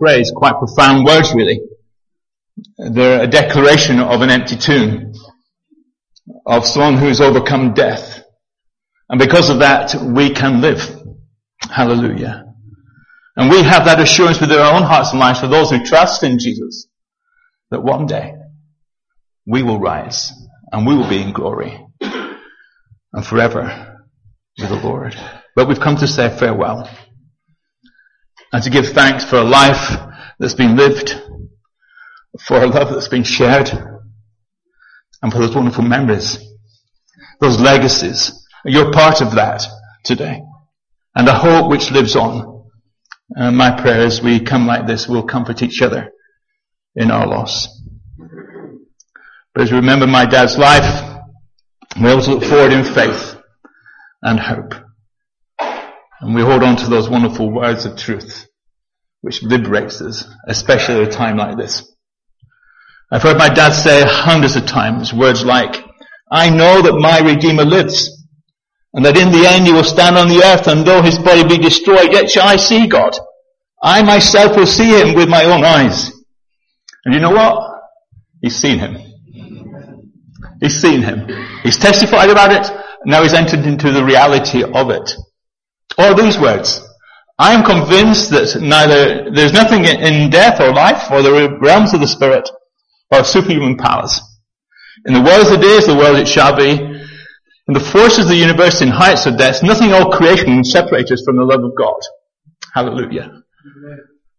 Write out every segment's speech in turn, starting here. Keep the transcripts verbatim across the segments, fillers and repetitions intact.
phrase, quite profound words really. They're a declaration of an empty tomb, of someone who has overcome death. And because of that, we can live. Hallelujah. And we have that assurance within our own hearts and minds for those who trust in Jesus, that one day we will rise and we will be in glory and forever with the Lord. But we've come to say farewell and to give thanks for a life that's been lived, for a love that's been shared, and for those wonderful memories, those legacies. You're part of that today. And the hope which lives on. And my prayer as we come like this, we'll comfort each other in our loss. But as we remember my dad's life, we also look forward in faith and hope. And we hold on to those wonderful words of truth, which liberates us, especially at a time like this. I've heard my dad say hundreds of times words like, I know that my Redeemer lives, and that in the end he will stand on the earth, and though his body be destroyed, yet shall I see God. I myself will see him with my own eyes. And you know what? He's seen him. He's seen him. He's testified about it. Now he's entered into the reality of it. Or these words. I am convinced that neither, there's nothing in death or life or the realms of the spirit or superhuman powers. In the world as it is, the world it shall be. In the forces of the universe, in heights or depths, nothing in all creation can separate us from the love of God. Hallelujah. Amen.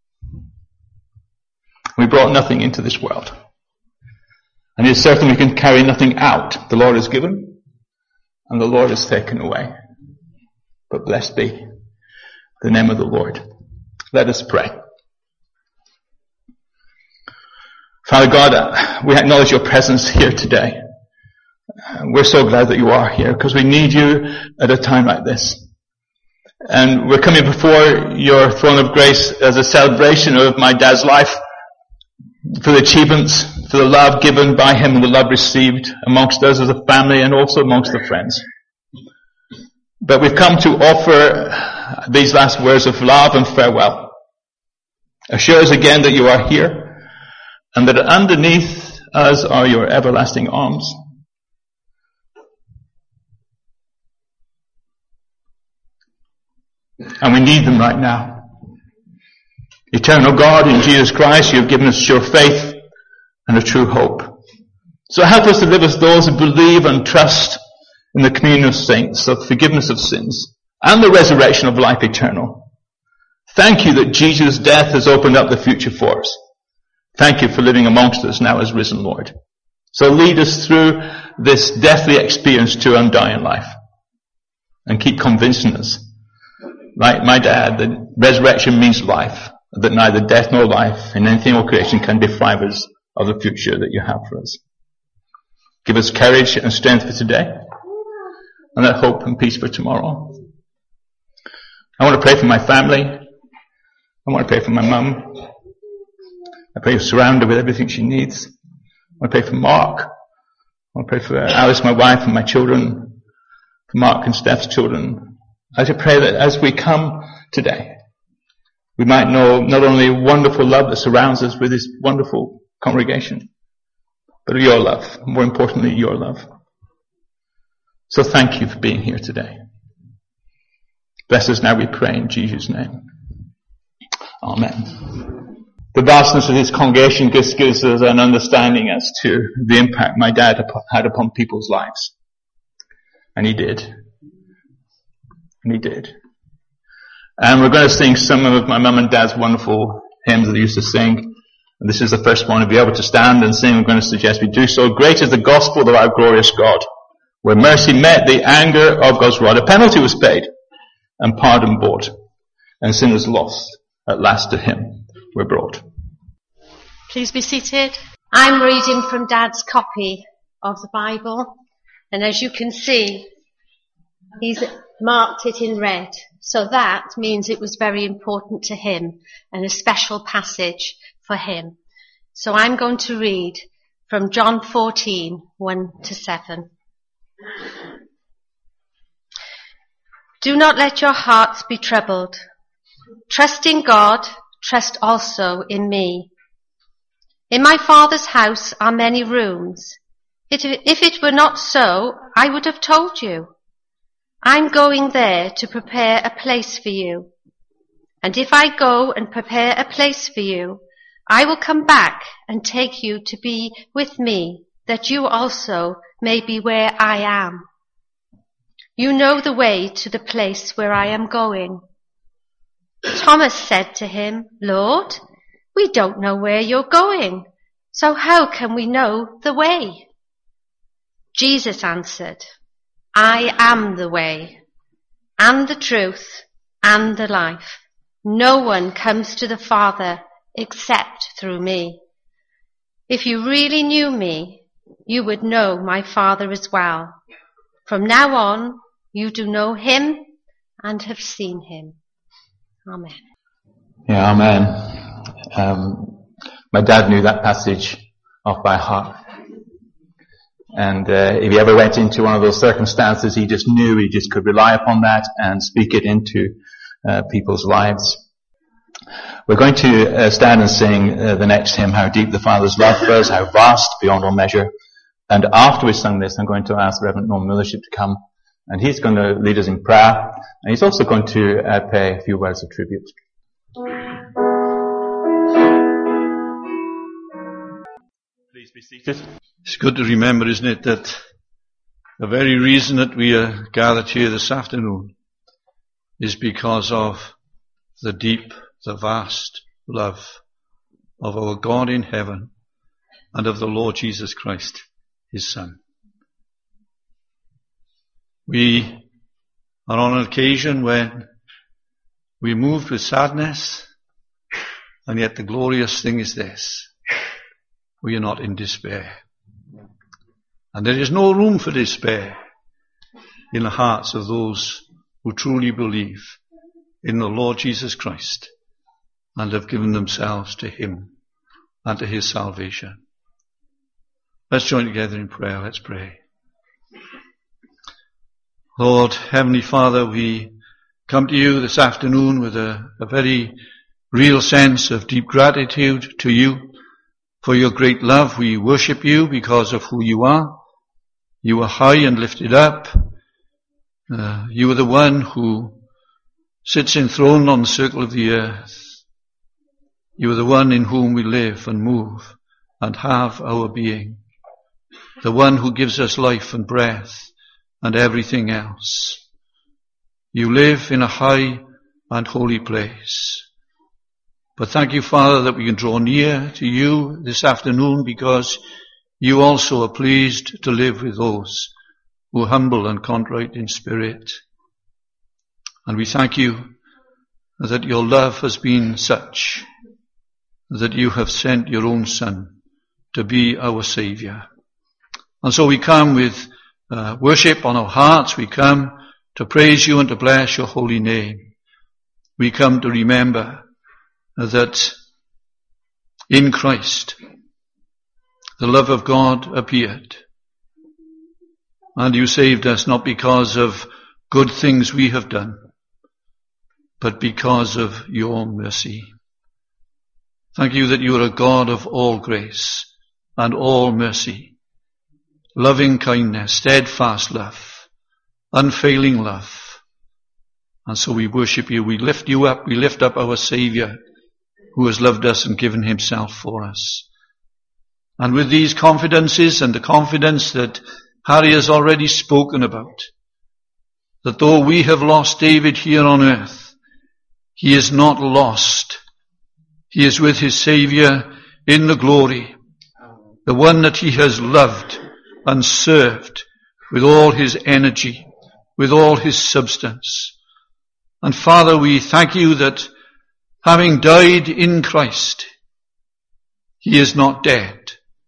We brought nothing into this world. And it is certain we can carry nothing out. The Lord has given, and the Lord has taken away. But blessed be the name of the Lord. Let us pray. Father God, we acknowledge your presence here today. We're so glad that you are here because we need you at a time like this. And we're coming before your throne of grace as a celebration of my dad's life, for the achievements, for the love given by him and the love received amongst us as a family and also amongst the friends. But we've come to offer these last words of love and farewell. Assure us again that you are here and that underneath us are your everlasting arms. And we need them right now. Eternal God, in Jesus Christ, you have given us sure faith and a true hope. So help us to live as those who believe and trust in the communion of saints, of forgiveness of sins, and the resurrection of life eternal. Thank you that Jesus' death has opened up the future for us. Thank you for living amongst us now as risen Lord. So lead us through this deathly experience to undying life. And keep convincing us, like my dad, that resurrection means life, that neither death nor life in anything or creation can deprive us of the future that you have for us. Give us courage and strength for today, and that hope and peace for tomorrow. I want to pray for my family. I want to pray for my mum. I pray to surround her with everything she needs. I want to pray for Mark. I want to pray for Alice, my wife, and my children, for Mark and Steph's children. I just pray that as we come today, we might know not only wonderful love that surrounds us with this wonderful congregation, but your love, more importantly, your love. So thank you for being here today. Bless us now, we pray in Jesus' name. Amen. The vastness of this congregation just gives us an understanding as to the impact my dad had upon people's lives. And he did. And he did. And we're going to sing some of my mum and dad's wonderful hymns that they used to sing. And this is the first one. To be able to stand and sing, I'm going to suggest we do so. Great is the gospel of our glorious God, where mercy met the anger of God's rod. A penalty was paid and pardon bought, and sinners lost at last to him were brought. Please be seated. I'm reading from Dad's copy of the Bible, and as you can see, he's marked it in red. So that means it was very important to him and a special passage for him. So I'm going to read from John fourteen, one to seven. Do not let your hearts be troubled. Trust in God, trust also in me. In my Father's house are many rooms. If it were not so, I would have told you. I'm going there to prepare a place for you. And if I go and prepare a place for you, I will come back and take you to be with me, that you also may be where I am. You know the way to the place where I am going. Thomas said to him, Lord, we don't know where you're going, so how can we know the way? Jesus answered, I am the way, and the truth, and the life. No one comes to the Father except through me. If you really knew me, you would know my Father as well. From now on, you do know him and have seen him. Amen. Yeah, amen. Um, my dad knew that passage off by heart. And uh, if he ever went into one of those circumstances, he just knew he just could rely upon that and speak it into uh, people's lives. We're going to uh, stand and sing uh, the next hymn, How Deep the Father's Love for Us, How Vast Beyond All Measure. And after we sung this, I'm going to ask Reverend Norman Millership to come, and he's going to lead us in prayer, and he's also going to uh, pay a few words of tribute. Please be seated. It's good to remember, isn't it, that the very reason that we are gathered here this afternoon is because of the deep, the vast love of our God in heaven and of the Lord Jesus Christ, his Son. We are on an occasion when we're moved with sadness, and yet the glorious thing is this: we are not in despair. And there is no room for despair in the hearts of those who truly believe in the Lord Jesus Christ and have given themselves to him and to his salvation. Let's join together in prayer. Let's pray. Lord, Heavenly Father, we come to you this afternoon with a, a very real sense of deep gratitude to you for your great love. We worship you because of who you are. You are high and lifted up. Uh, you are the one who sits enthroned on the circle of the earth. You are the one in whom we live and move and have our being. The one who gives us life and breath and everything else. You live in a high and holy place. But thank you, Father, that we can draw near to you this afternoon, because you also are pleased to live with those who are humble and contrite in spirit. And we thank you that your love has been such that you have sent your own Son to be our Saviour. And so we come with uh, worship on our hearts. We come to praise you and to bless your holy name. We come to remember that in Christ the love of God appeared, and you saved us not because of good things we have done, but because of your mercy. Thank you that you are a God of all grace and all mercy, loving kindness, steadfast love, unfailing love. And so we worship you, we lift you up, we lift up our Saviour, who has loved us and given himself for us. And with these confidences and the confidence that Harry has already spoken about, that though we have lost David here on earth, he is not lost. He is with his Saviour in the glory, the one that he has loved and served with all his energy, with all his substance. And Father, we thank you that having died in Christ, he is not dead,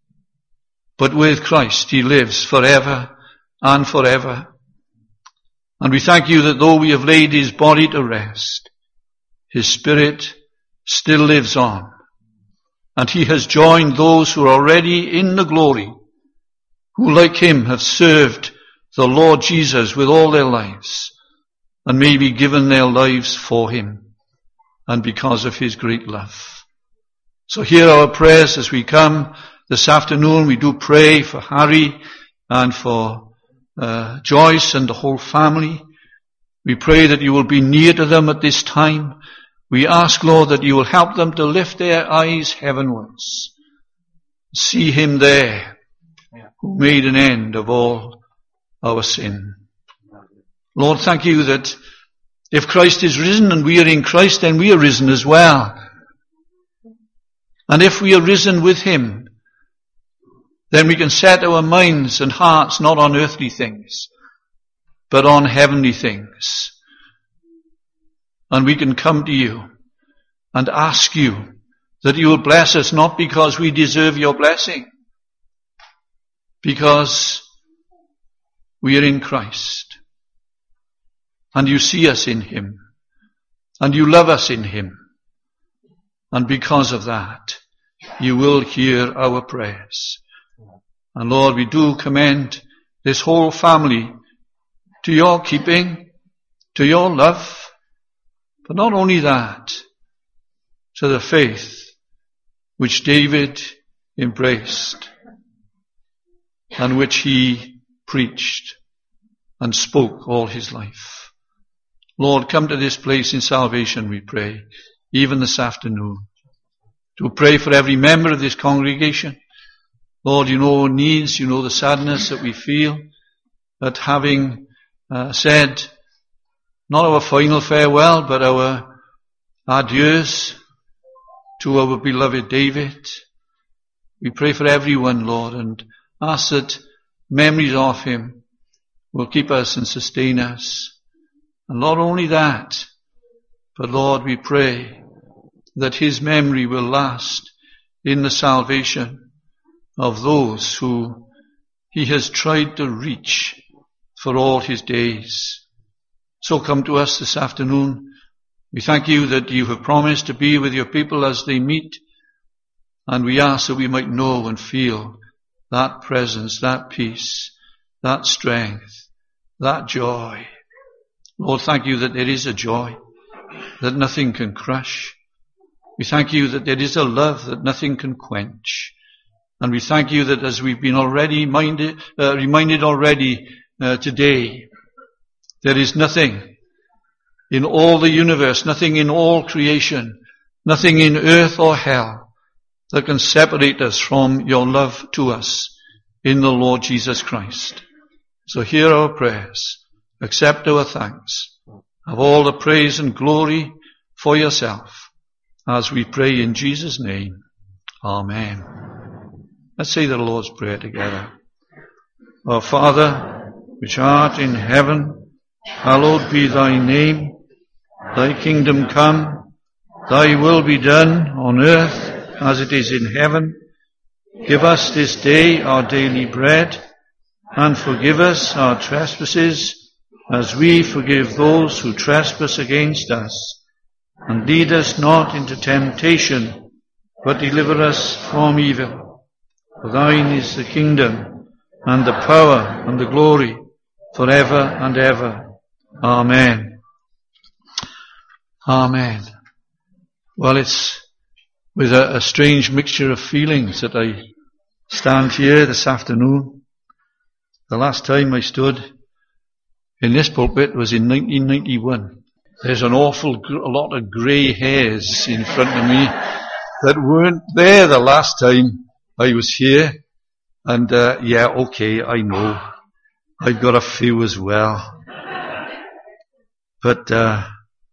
but with Christ he lives forever and forever. And we thank you that though we have laid his body to rest, his spirit still lives on, and he has joined those who are already in the glory, who like him have served the Lord Jesus with all their lives, and maybe given their lives for him. and because of his great love. So hear our prayers as we come this afternoon. We do pray for Harry and for uh, Joyce and the whole family. We pray that you will be near to them at this time. We ask, Lord, that you will help them to lift their eyes heavenwards. See him there who made an end of all our sin. Lord, thank you that if Christ is risen and we are in Christ, then we are risen as well. And if we are risen with him, then we can set our minds and hearts not on earthly things, but on heavenly things. And we can come to you and ask you that you will bless us, not because we deserve your blessing, because we are in Christ. And you see us in him. And you love us in him. And because of that, you will hear our prayers. And Lord, we do commend this whole family to your keeping, to your love, but not only that, to the faith which David embraced and which he preached and spoke all his life. Lord, come to this place in salvation, we pray, even this afternoon, to pray for every member of this congregation. Lord, you know our needs, you know the sadness that we feel at having uh, said not our final farewell, but our adieus to our beloved David. We pray for everyone, Lord, and ask that memories of him will keep us and sustain us. And not only that, but Lord, we pray that his memory will last in the salvation of those who he has tried to reach for all his days. So come to us this afternoon. We thank you that you have promised to be with your people as they meet, and we ask that we might know and feel that presence, that peace, that strength, that joy. Lord, thank you that there is a joy that nothing can crush. We thank you that there is a love that nothing can quench. And we thank you that as we've been already minded, uh, reminded already uh, today, there is nothing in all the universe, nothing in all creation, nothing in earth or hell that can separate us from your love to us in the Lord Jesus Christ. So hear our prayers, accept our thanks, have all the praise and glory for yourself, as we pray in Jesus' name. Amen. Let's say the Lord's Prayer together. Our Father, which art in heaven, hallowed be thy name. Thy kingdom come, thy will be done on earth as it is in heaven. Give us this day our daily bread, and forgive us our trespasses, as we forgive those who trespass against us. And lead us not into temptation, but deliver us from evil. For thine is the kingdom, and the power, and the glory, forever and ever. Amen. Amen. Well, it's with a, a strange mixture of feelings that I stand here this afternoon. The last time I stood in this pulpit was in nineteen ninety-one. There's an awful gr- a lot of grey hairs in front of me that weren't there the last time I was here. And uh, yeah, okay, I know. I've got a few as well. But uh,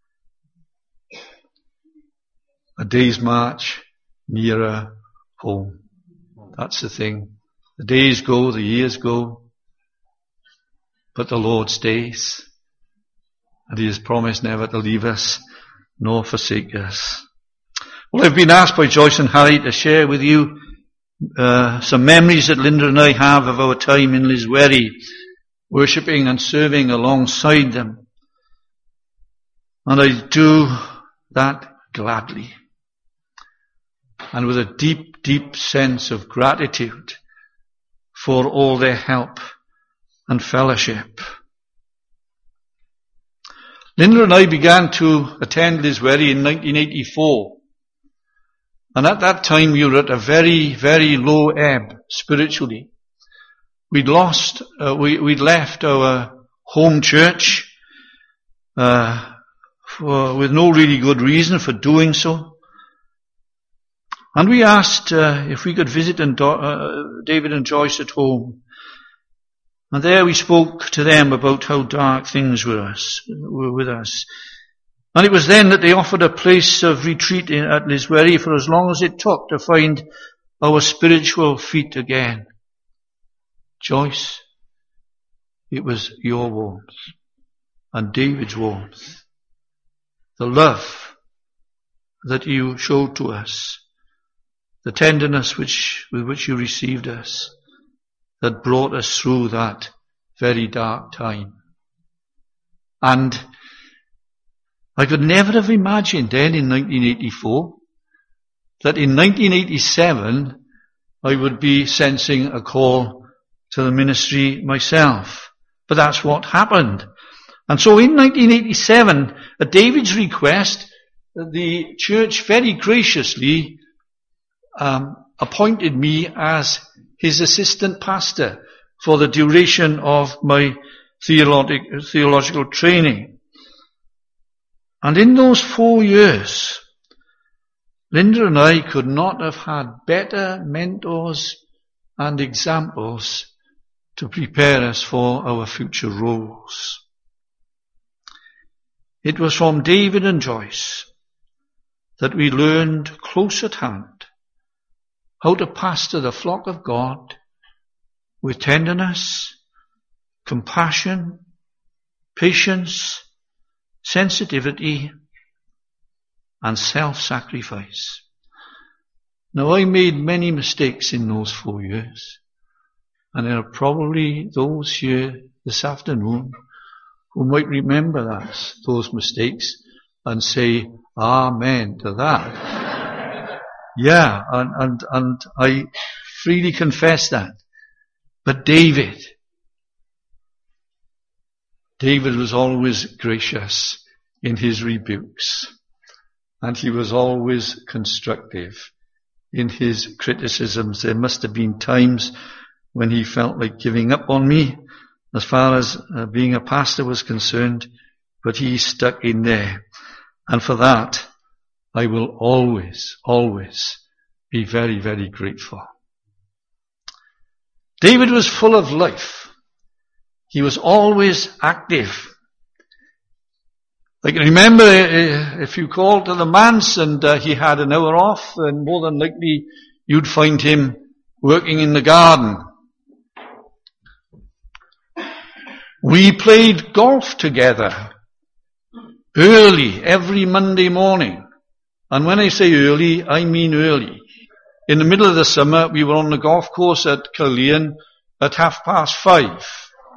a day's march nearer home. That's the thing. The days go, the years go, but the Lord stays. And he has promised never to leave us nor forsake us. Well, I've been asked by Joyce and Harry to share with you uh, some memories that Linda and I have of our time in Liswerry, worshipping and serving alongside them. And I do that gladly, and with a deep, deep sense of gratitude for all their help and fellowship. Linda and I began to attend Liswery in nineteen eighty-four. And at that time we were at a very, very low ebb spiritually. We'd lost, uh, we, we'd left our home church, uh, for, with no really good reason for doing so. And we asked, uh, if we could visit and, uh, David and Joyce at home. And there we spoke to them about how dark things were, us, were with us. And it was then that they offered a place of retreat in, at Liswery for as long as it took to find our spiritual feet again. Joyce, it was your warmth and David's warmth, the love that you showed to us, the tenderness which, with which you received us, that brought us through that very dark time. And I could never have imagined then in nineteen eighty-four that in nineteen eighty-seven I would be sensing a call to the ministry myself. But that's what happened. And so in nineteen eighty-seven, at David's request, the church very graciously um, appointed me as his assistant pastor for the duration of my theologic, theological training. And in those four years, Linda and I could not have had better mentors and examples to prepare us for our future roles. It was from David and Joyce that we learned close at hand how to pastor the flock of God with tenderness, compassion, patience, sensitivity, and self-sacrifice. Now, I made many mistakes in those four years, and there are probably those here this afternoon who might remember that, those mistakes, and say, Amen to that. Yeah, and, and, and I freely confess that. But David, David was always gracious in his rebukes, and he was always constructive in his criticisms. There must have been times when he felt like giving up on me as far as uh, being a pastor was concerned, but he stuck in there. And for that, I will always, always be very, very grateful. David was full of life. He was always active. I can remember uh, if you called to the manse and uh, he had an hour off, and more than likely you'd find him working in the garden. We played golf together early every Monday morning. And when I say early, I mean early. In the middle of the summer, we were on the golf course at Caerleon at half past five.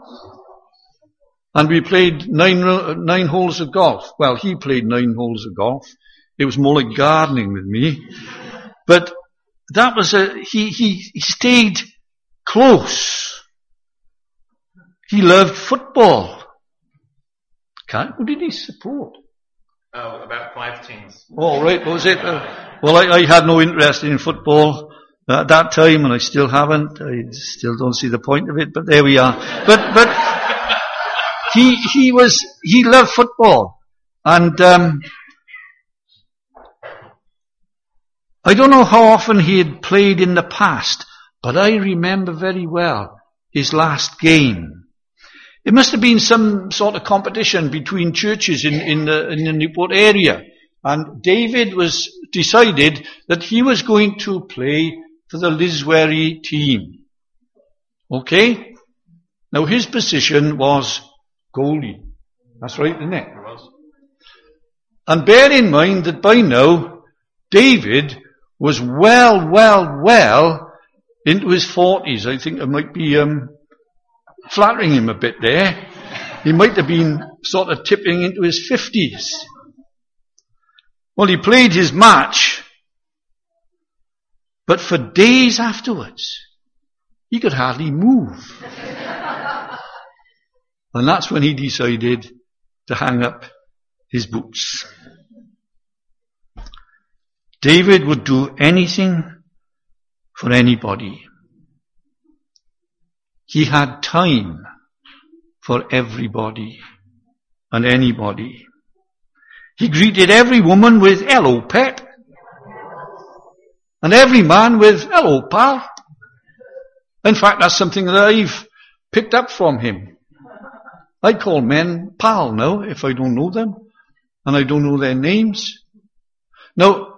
And we played nine, nine holes of golf. Well, he played nine holes of golf. It was more like gardening with me. But that was a, he, he, he stayed close. He loved football. Okay, who did he support? Oh, about five teams. Oh, right, what was it? Uh, well, I, I had no interest in football at that time, and I still haven't. I still don't see the point of it, but there we are. But, but, he, he was, he loved football. And, um, I don't know how often he had played in the past, but I remember very well his last game. It must have been some sort of competition between churches in, in, the, in the Newport area. And David was decided that he was going to play for the Liswery team. Okay? Now his position was goalie. That's right, isn't it? And bear in mind that by now, David was well, well, well into his forties. I think it might be, um, flattering him a bit there. He might have been sort of tipping into his fifties. Well, he played his match, but for days afterwards, he could hardly move. And that's when he decided to hang up his boots. David would do anything for anybody. He had time for everybody and anybody. He greeted every woman with, "Hello, pet." And every man with, "Hello, pal." In fact, that's something that I've picked up from him. I call men pal now if I don't know them and I don't know their names. Now,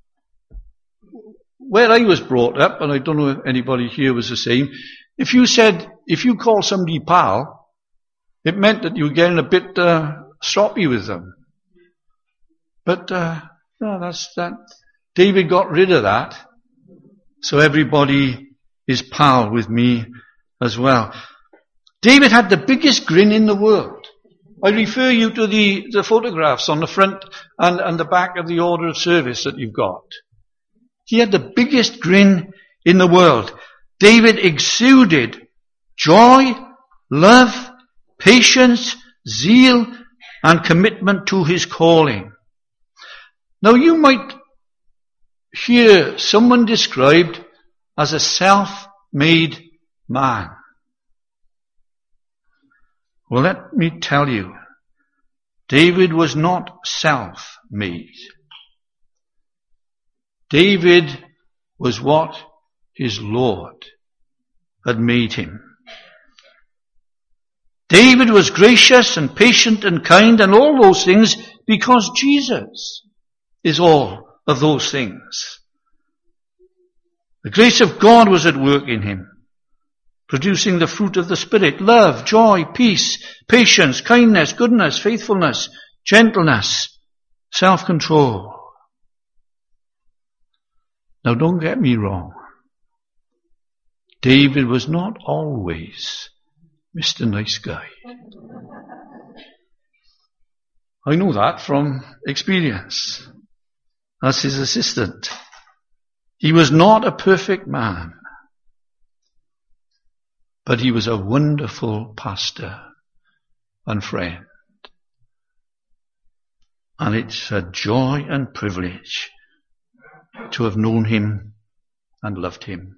where I was brought up, and I don't know if anybody here was the same, if you said, if you call somebody pal, it meant that you were getting a bit uh, stroppy with them. But uh, no, that's that. David got rid of that, so everybody is pal with me as well. David had the biggest grin in the world. I refer you to the, the photographs on the front and, and the back of the order of service that you've got. He had the biggest grin in the world. David exuded joy, love, patience, zeal, and commitment to his calling. Now you might hear someone described as a self-made man. Well, let me tell you, David was not self-made. David was what his Lord had made him. David was gracious and patient and kind and all those things because Jesus is all of those things. The grace of God was at work in him, producing the fruit of the Spirit: love, joy, peace, patience, kindness, goodness, faithfulness, gentleness, self-control. Now don't get me wrong. David was not always Mister Nice Guy. I know that from experience as his assistant. He was not a perfect man, but he was a wonderful pastor and friend. And it's a joy and privilege to have known him and loved him.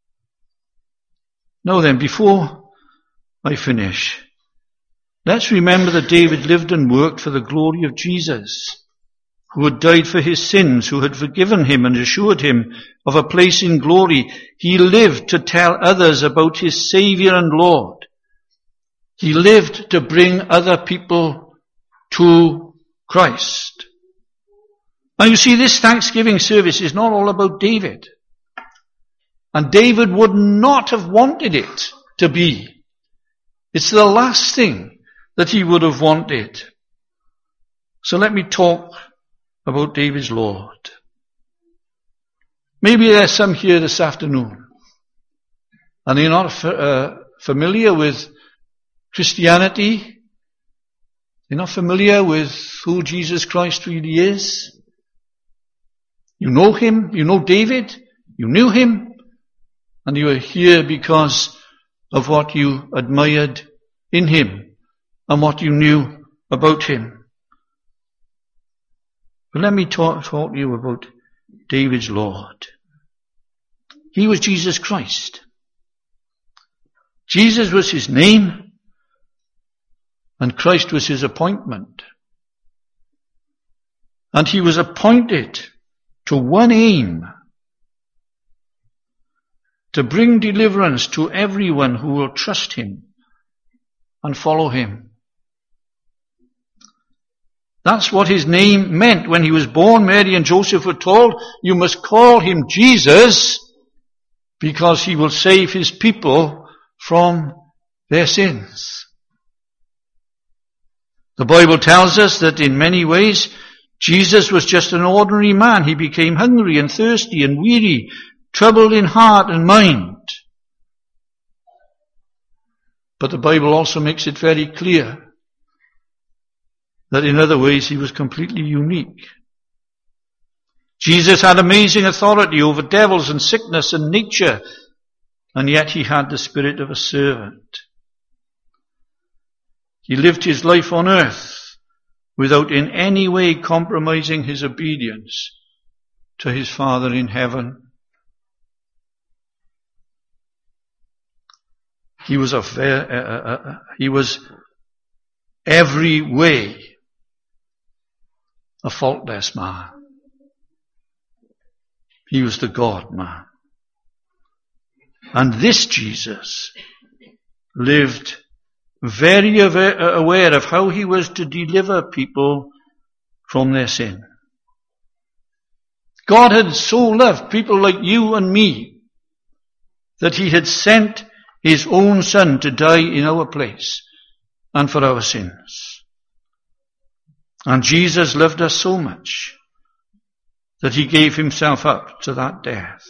Now then, before I finish, let's remember that David lived and worked for the glory of Jesus, who had died for his sins, who had forgiven him and assured him of a place in glory. He lived to tell others about his Savior and Lord. He lived to bring other people to Christ. Now you see, this Thanksgiving service is not all about David. And David would not have wanted it to be. It's the last thing that he would have wanted. So let me talk about David's Lord. Maybe there's some here this afternoon, and you're not uh, familiar with Christianity. You're not familiar with who Jesus Christ really is. You know him, you know David, you knew him, and you are here because of what you admired in him and what you knew about him. But let me talk, talk to you about David's Lord. He was Jesus Christ. Jesus was his name, and Christ was his appointment. And he was appointed to one aim: to bring deliverance to everyone who will trust him and follow him. That's what his name meant. When he was born, Mary and Joseph were told, "You must call him Jesus, because he will save his people from their sins." The Bible tells us that in many ways, Jesus was just an ordinary man. He became hungry and thirsty and weary, troubled in heart and mind. But the Bible also makes it very clear that in other ways he was completely unique. Jesus had amazing authority over devils and sickness and nature, and yet he had the spirit of a servant. He lived his life on earth without in any way compromising his obedience to his Father in heaven. He was a fair, uh, uh, he was every way a faultless man. He was the God man. And this Jesus lived very aware of how he was to deliver people from their sin. God had so loved people like you and me that he had sent his own Son to die in our place and for our sins. And Jesus loved us so much that he gave himself up to that death.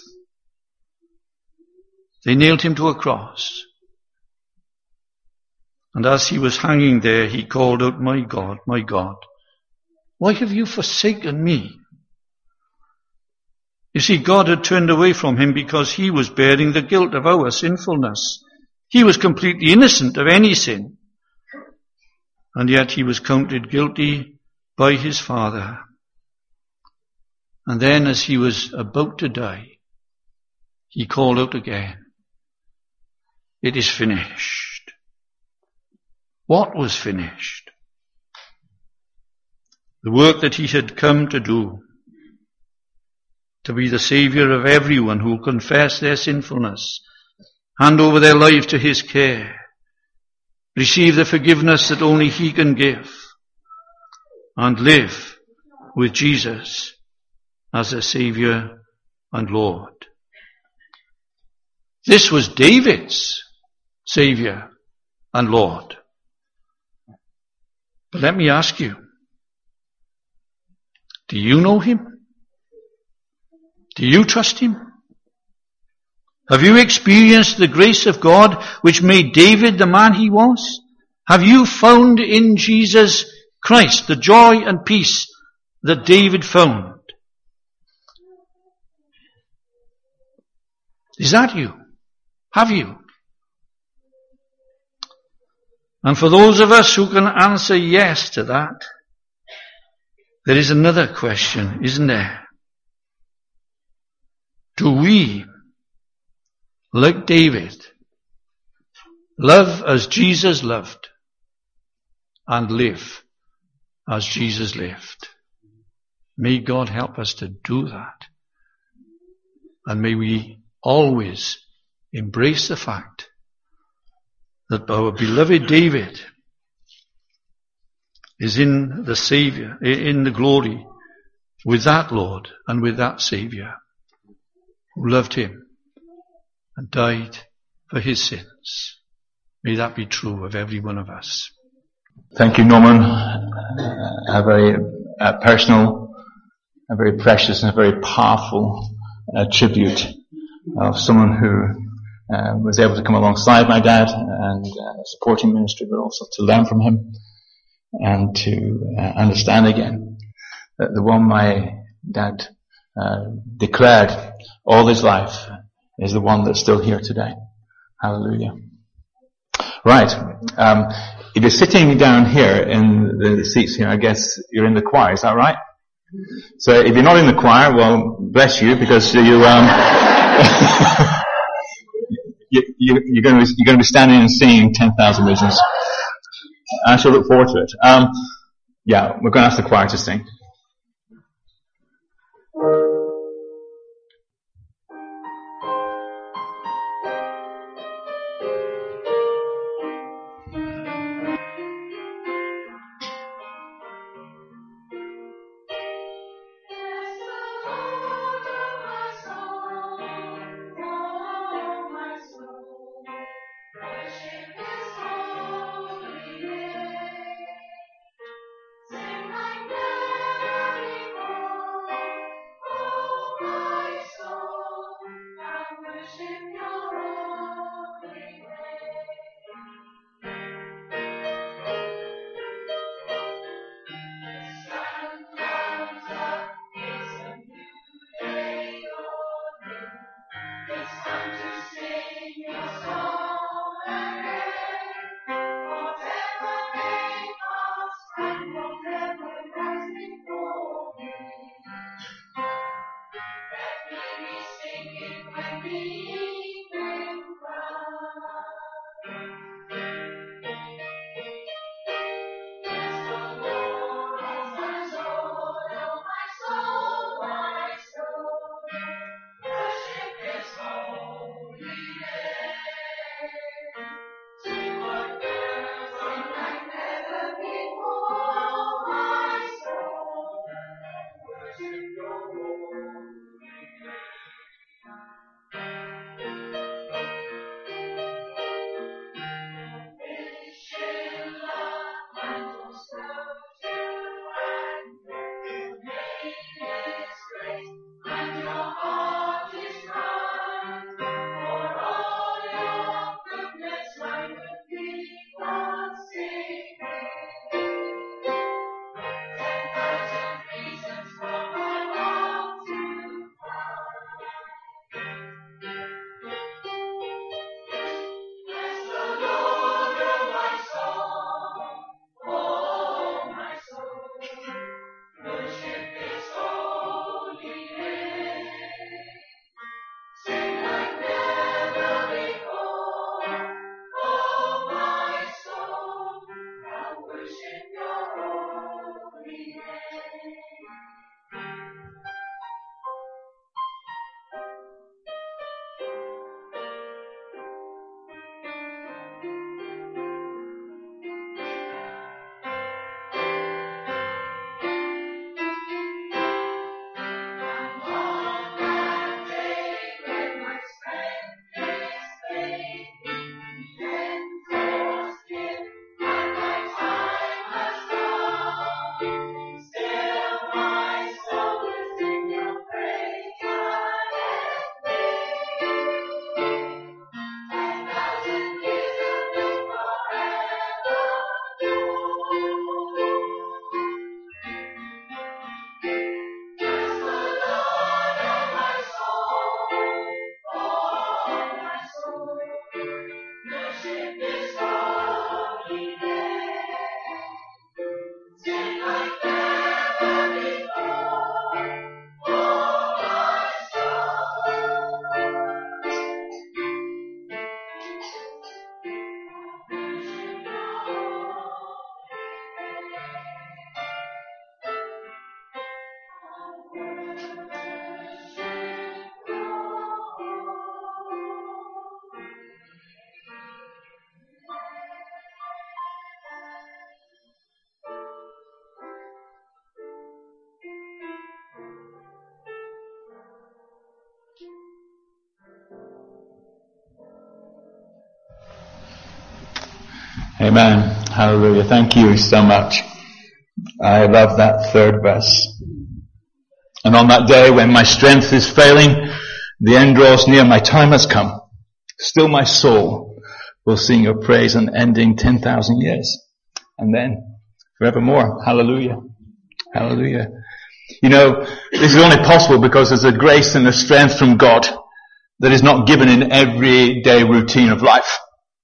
They nailed him to a cross. And as he was hanging there, he called out, "My God, my God, why have you forsaken me?" You see, God had turned away from him because he was bearing the guilt of our sinfulness. He was completely innocent of any sin. And yet he was counted guilty by his Father. And then as he was about to die, he called out again, "It is finished." What was finished? The work that he had come to do, to be the Saviour of everyone who will confess their sinfulness, hand over their life to his care, receive the forgiveness that only he can give, and live with Jesus as a Saviour and Lord. This was David's Saviour and Lord. But let me ask you, do you know him? Do you trust him? Have you experienced the grace of God which made David the man he was? Have you found in Jesus Christ the joy and peace that David found? Is that you? Have you? And for those of us who can answer yes to that, there is another question, isn't there? Do we, like David, love as Jesus loved and live as Jesus lived? May God help us to do that. And may we always embrace the fact that our beloved David is in the Saviour, in the glory with that Lord and with that Saviour who loved him and died for his sins. May that be true of every one of us. Thank you, Norman. A very uh, personal, a very precious and a very powerful uh, tribute of someone who uh, was able to come alongside my dad and uh, support him in ministry, but also to learn from him and to uh, understand again that the one my dad uh, declared all his life is the one that's still here today. Hallelujah. Right. Um, if you're sitting down here in the seats here, I guess you're in the choir. Is that right? So if you're not in the choir, well, bless you, because you, um, you, you, you're going to be, you're going to be standing and singing ten thousand Reasons. I shall look forward to it. Um, yeah, we're going to ask the choir to sing. Sing like never Amen. Hallelujah. Thank you so much. I love that third verse. And on that day when my strength is failing, the end draws near, my time has come. Still my soul will sing your praise, unending ten thousand years. And then forevermore. Hallelujah. Hallelujah. You know, this is only possible because there's a grace and a strength from God that is not given in everyday routine of life.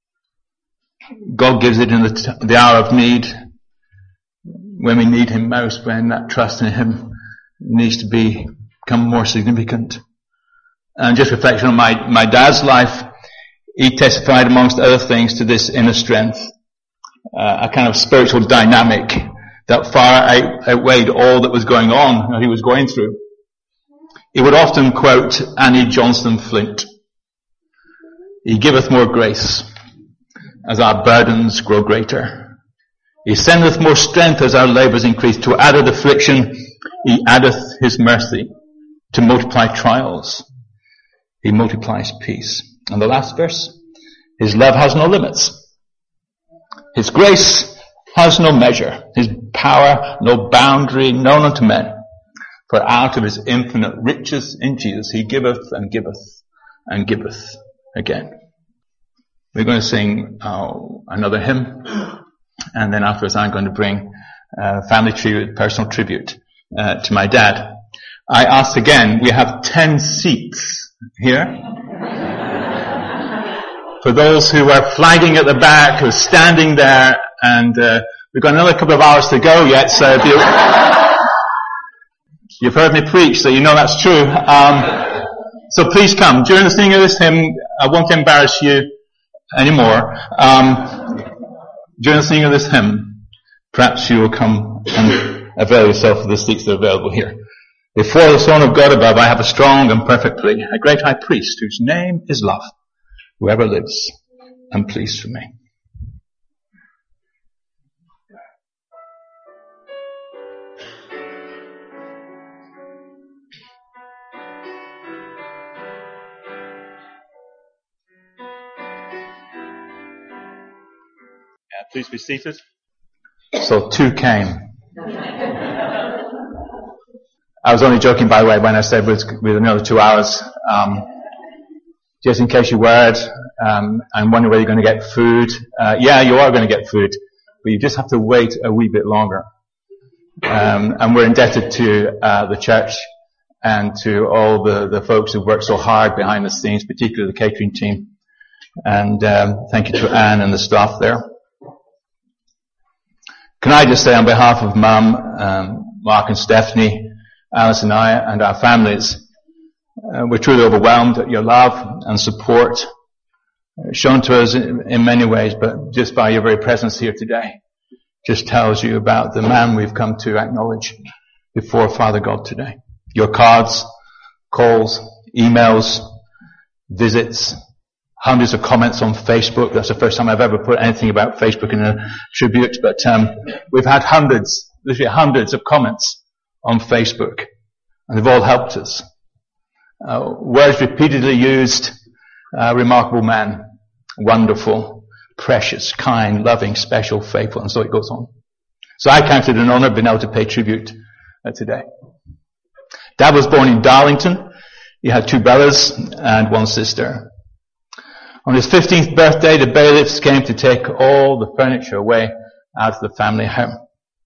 God gives it in the, t- the hour of need, when we need Him most, when that trust in Him needs to be, become more significant. And just reflection on my, my dad's life, he testified amongst other things to this inner strength, uh, a kind of spiritual dynamic that far out, outweighed all that was going on, that he was going through. He would often quote Annie Johnson Flint. He giveth more grace as our burdens grow greater. He sendeth more strength as our labours increase. To added affliction, He addeth His mercy. To multiply trials, He multiplies peace. And the last verse, His love has no limits. His grace has no measure. His power no boundary known unto men. For out of His infinite riches in Jesus, He giveth and giveth and giveth again. We're going to sing uh, another hymn, and then afterwards I'm going to bring uh, family tribute, personal tribute uh, to my dad. I asked again, we have ten seats here. For those who are flagging at the back, who are standing there, and uh, we've got another couple of hours to go yet, so if you, you've heard me preach, so you know that's true. Um, So please come. During the singing of this hymn, I won't embarrass you anymore. Um, during the singing of this hymn, perhaps you will come and avail yourself of the seats that are available here. Before the throne of God above, I have a strong and perfect plea, a great high priest whose name is love, whoever lives and pleads for me. Yeah, please be seated. So two came. I was only joking, by the way, when I said with, with another two hours. Um, just in case you worried um, and wonder whether you're going to get food. Uh, yeah, you are going to get food, but you just have to wait a wee bit longer. Um, and we're indebted to uh, the church and to all the, the folks who worked so hard behind the scenes, particularly the catering team. And um, thank you to Anne and the staff there. Can I just say on behalf of Mum, um, Mark and Stephanie, Alice and I and our families, uh, we're truly overwhelmed at your love and support uh, shown to us in, in many ways, but just by your very presence here today just tells you about the man we've come to acknowledge before Father God today. Your cards, calls, emails, visits, hundreds of comments on Facebook. That's the first time I've ever put anything about Facebook in a tribute, but um, we've had hundreds, literally hundreds of comments on Facebook, and they've all helped us. Uh, words repeatedly used, uh, remarkable man, wonderful, precious, kind, loving, special, faithful, and so it goes on. So I count it an honour being able to pay tribute uh, today. Dad was born in Darlington. He had two brothers and one sister. On his fifteenth birthday, the bailiffs came to take all the furniture away out of the family home.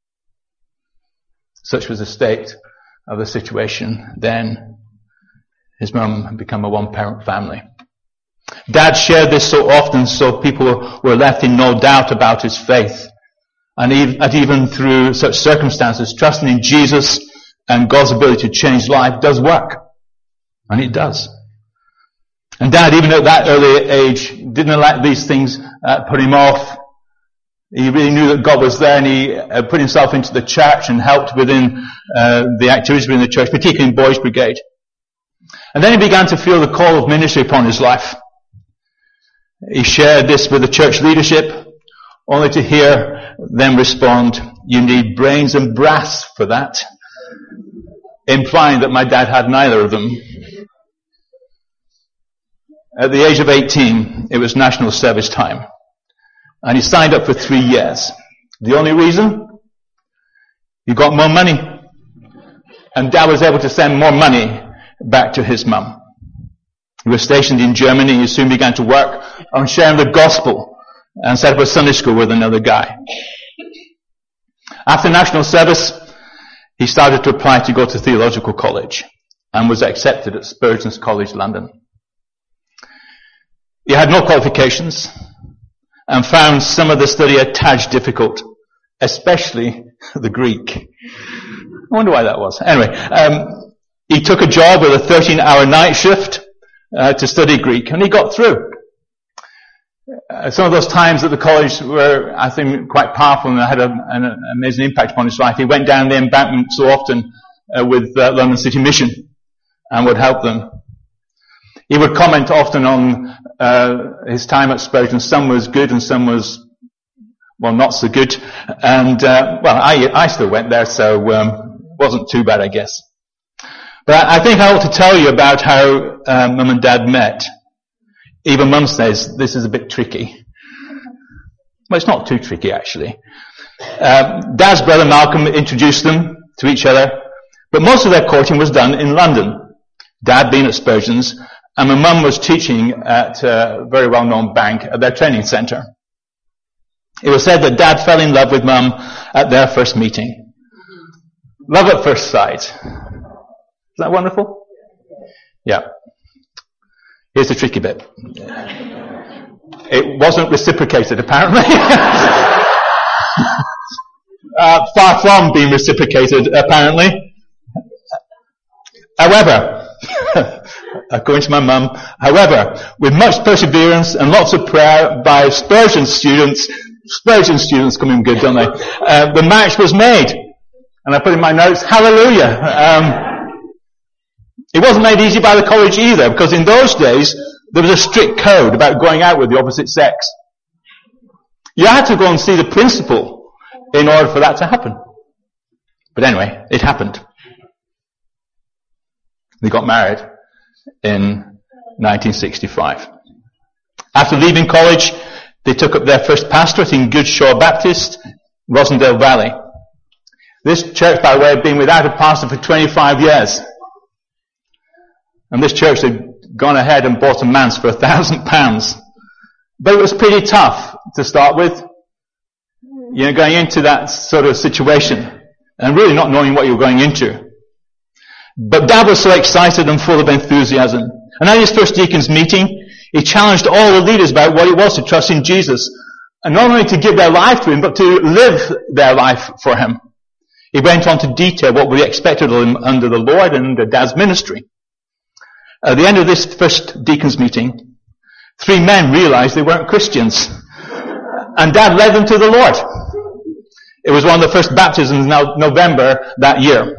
Such was the state of the situation then. His mum had become a one-parent family. Dad shared this so often so people were left in no doubt about his faith. And even through such circumstances, trusting in Jesus and God's ability to change life does work. And it does. And Dad, even at that early age, didn't let these things uh, put him off. He really knew that God was there, and he uh, put himself into the church and helped within uh, the activities within the church, particularly in Boys Brigade. And then he began to feel the call of ministry upon his life. He shared this with the church leadership, only to hear them respond, "You need brains and brass for that," implying that my dad had neither of them. At the age of eighteen, it was national service time. And he signed up for three years. The only reason? He got more money. And Dad was able to send more money back to his mum. He was stationed in Germany. He soon began to work on sharing the gospel and set up a Sunday school with another guy. After national service, he started to apply to go to theological college and was accepted at Spurgeon's College, London. He had no qualifications and found some of the study a tad difficult, especially the Greek. I wonder why that was. Anyway, um, he took a job with a thirteen-hour night shift uh, to study Greek, and he got through. Uh, some of those times at the college were, I think, quite powerful and had a, an, an amazing impact upon his life. He went down the embankment so often uh, with uh, London City Mission and would help them. He would comment often on uh, his time at Spurgeon. Some was good and some was, well, not so good. And, uh, well, I, I still went there, so um, it wasn't too bad, I guess. But I think I ought to tell you about how uh, Mum and Dad met. Even Mum says this is a bit tricky. Well, it's not too tricky, actually. Um, Dad's brother Malcolm introduced them to each other, but most of their courting was done in London. Dad being at Spurgeon's, and my mum was teaching at a very well-known bank at their training centre. It was said that Dad fell in love with Mum at their first meeting. Love at first sight. Is that wonderful? Yeah. Here's the tricky bit. It wasn't reciprocated, apparently. uh, far from being reciprocated, apparently. However, according to my mum. However, with much perseverance and lots of prayer by Spurgeon students, Spurgeon students come in good, don't they? Uh, the match was made. And I put in my notes, hallelujah. Um, it wasn't made easy by the college either, because in those days, there was a strict code about going out with the opposite sex. You had to go and see the principal in order for that to happen. But anyway, it happened. They got married in nineteen sixty-five. After leaving college, they took up their first pastorate in Goodshaw Baptist, Rossendale Valley. This church, by the way, had been without a pastor for twenty-five years. And this church had gone ahead and bought a manse for a thousand pounds. But it was pretty tough to start with. You know, going into that sort of situation and really not knowing what you were going into. But Dad was so excited and full of enthusiasm. And at his first deacons meeting, he challenged all the leaders about what it was to trust in Jesus. And not only to give their life to him, but to live their life for him. He went on to detail what we expected of him under the Lord and under Dad's ministry. At the end of this first deacons meeting, three men realized they weren't Christians. And Dad led them to the Lord. It was one of the first baptisms in November that year.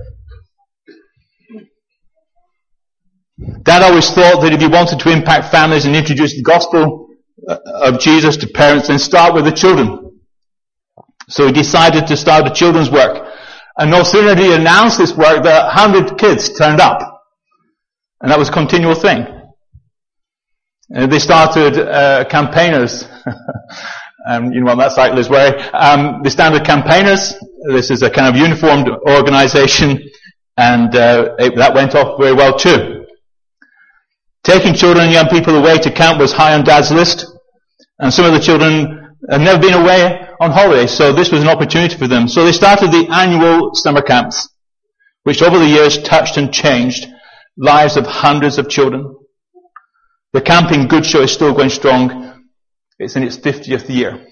Dad always thought that if he wanted to impact families and introduce the gospel of Jesus to parents, then start with the children. So he decided to start a children's work. And no sooner did he announce this work that a hundred kids turned up. And that was a continual thing. And they started uh, campaigners. um, you know what that cycle is wearing. Um, they started campaigners. This is a kind of uniformed organization. And uh, it, that went off very well too. Taking children and young people away to camp was high on Dad's list. And some of the children had never been away on holiday, so this was an opportunity for them. So they started the annual summer camps, which over the years touched and changed lives of hundreds of children. The camp in Goodshaw is still going strong. It's in its fiftieth year.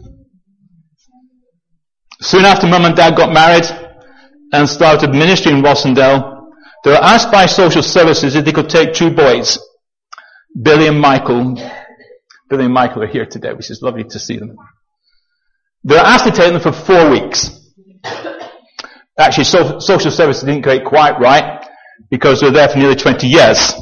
Soon after Mum and Dad got married and started ministry in Rossendale, they were asked by social services if they could take two boys, Billy and Michael. Billy and Michael are here today, which is lovely to see them. They were asked to take them for four weeks. Actually, so, social services didn't get it quite right, because they were there for nearly twenty years.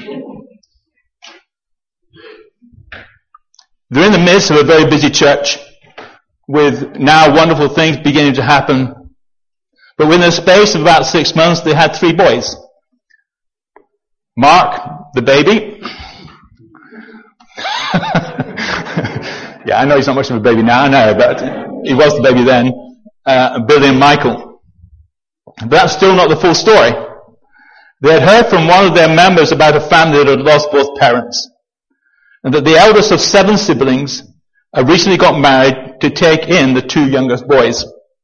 They're in the midst of a very busy church, with now wonderful things beginning to happen. But within the space of about six months, they had three boys. Mark, the baby. Yeah, I know he's not much of a baby now, no, but he was the baby then. Uh, Billy and Michael. But that's still not the full story. They had heard from one of their members about a family that had lost both parents. And that the eldest of seven siblings had recently got married to take in the two youngest boys,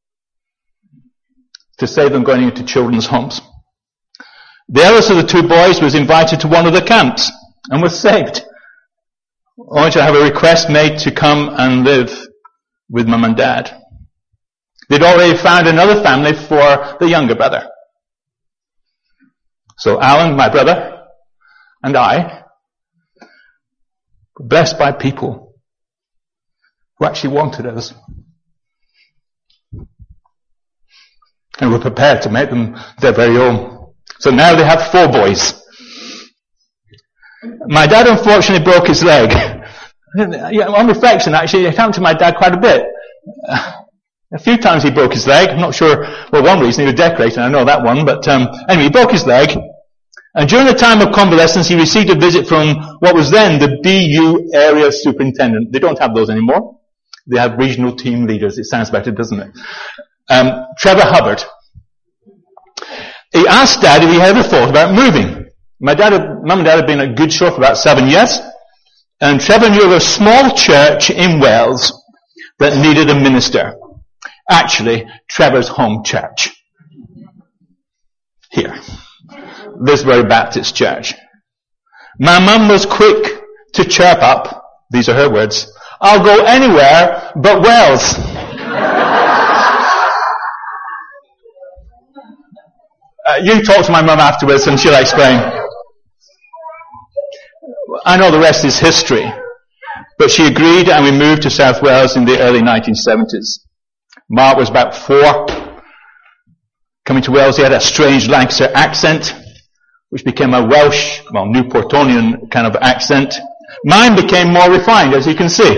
to save them going into children's homes. The eldest of the two boys was invited to one of the camps and was saved, only to have a request made to come and live with Mum and Dad. They'd already found another family for the younger brother. So Alan, my brother, and I were blessed by people who actually wanted us. And were prepared to make them their very own. So now they have four boys. My dad unfortunately broke his leg. On reflection, actually, it happened to my dad quite a bit. A few times he broke his leg. I'm not sure, well, one reason he was decorating, I know that one, but um, anyway, he broke his leg. And during the time of convalescence, he received a visit from what was then the B U area superintendent. They don't have those anymore. They have regional team leaders. It sounds better, doesn't it? Um, Trevor Hubbard. He asked Dad if he ever thought about moving. My dad, had, Mum and Dad had been at Goodshaw for about seven years, and Trevor knew of a small church in Wales that needed a minister. Actually, Trevor's home church. Here. Lisbury Baptist Church. My mum was quick to chirp up, these are her words, "I'll go anywhere but Wales." Uh, you talk to my mum afterwards and she'll explain. I know the rest is history. But she agreed and we moved to South Wales in the early nineteen seventies. Mark was about four. Coming to Wales, he had a strange Lancashire accent, which became a Welsh, well, Newportonian kind of accent. Mine became more refined, as you can see.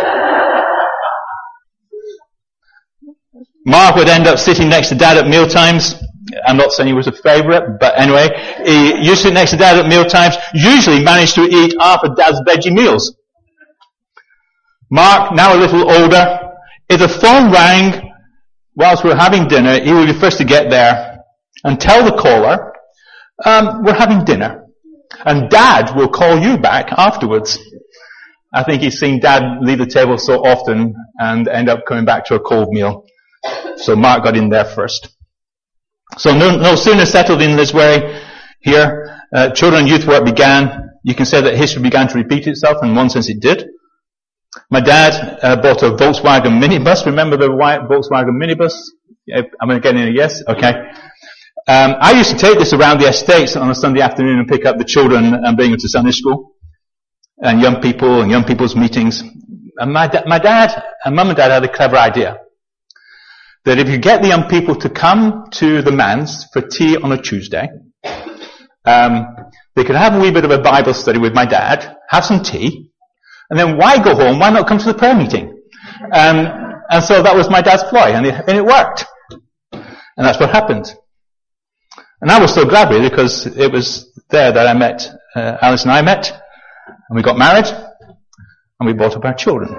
Mark would end up sitting next to Dad at mealtimes. I'm not saying he was a favourite, but anyway, he used to sit next to Dad at mealtimes, usually managed to eat half of Dad's veggie meals. Mark, now a little older, if the phone rang whilst we were having dinner, he would be first to get there and tell the caller, um, we're having dinner. And Dad will call you back afterwards. I think he's seen Dad leave the table so often and end up coming back to a cold meal. So Mark got in there first. So no, no sooner settled in Liswary here, uh, children and youth work began. You can say that history began to repeat itself, and in one sense it did. My dad uh, bought a Volkswagen minibus. Remember the white Volkswagen minibus? I'm going to get in a yes? Okay. Um, I used to take this around the estates on a Sunday afternoon and pick up the children and bring them to Sunday school and young people and young people's meetings. And my, da- my dad and mum and dad had a clever idea that if you get the young people to come to the manse for tea on a Tuesday, um, they could have a wee bit of a Bible study with my dad, have some tea, and then why go home? Why not come to the prayer meeting? Um, and so that was my dad's ploy, and it, and it worked. And that's what happened. And I was so glad, really, because it was there that I met, uh, Alice and I met, and we got married, and we brought up our children.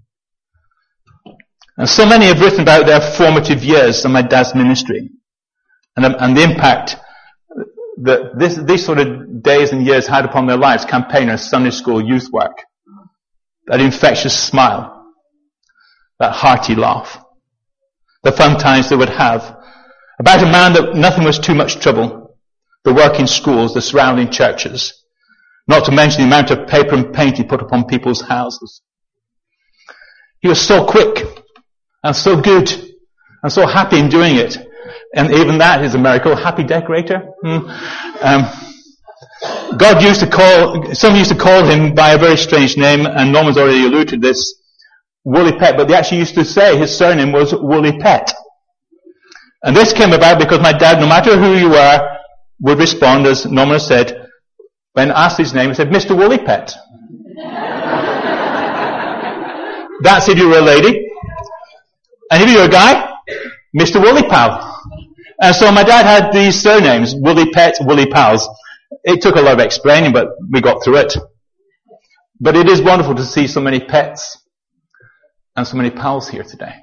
And so many have written about their formative years in my dad's ministry, and, and the impact that this, these sort of days and years had upon their lives, campaigners, Sunday school, youth work. That infectious smile, that hearty laugh, the fun times they would have, about a man that nothing was too much trouble, the work in schools, the surrounding churches, not to mention the amount of paper and paint he put upon people's houses. He was so quick and so good and so happy in doing it, and even that is a miracle. Happy decorator. Hmm. Um, God used to call, some used to call him by a very strange name, and Norman's already alluded to this, Woolly Pet, but they actually used to say his surname was Woolly Pet. And this came about because my dad, no matter who you were, would respond, as Norman said, when asked his name, he said, Mister Woolly Pet. That's if you were a lady. And if you were a guy, Mister Woolly Pal. And so my dad had these surnames, Woolly Pet, Woolly Pals. It took a lot of explaining, but we got through it. But it is wonderful to see so many pets and so many pals here today.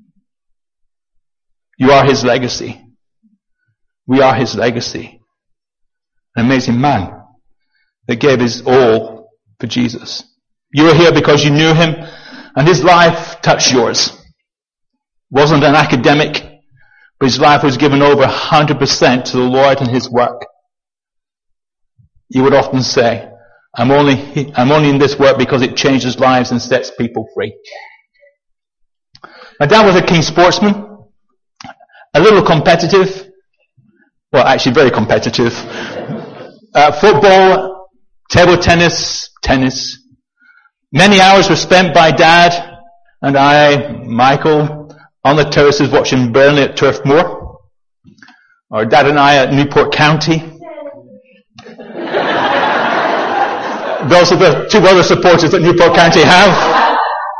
You are his legacy. We are his legacy. An amazing man that gave his all for Jesus. You are here because you knew him, and his life touched yours. Wasn't an academic, but his life was given over one hundred percent to the Lord and his work. You would often say, I'm only, I'm only in this work because it changes lives and sets people free. My dad was a keen sportsman, a little competitive, well actually very competitive. Uh, football, table tennis, tennis. Many hours were spent by Dad and I, Michael, on the terraces watching Burnley at Turf Moor, or Dad and I at Newport County. Those are the two other supporters that Newport County have.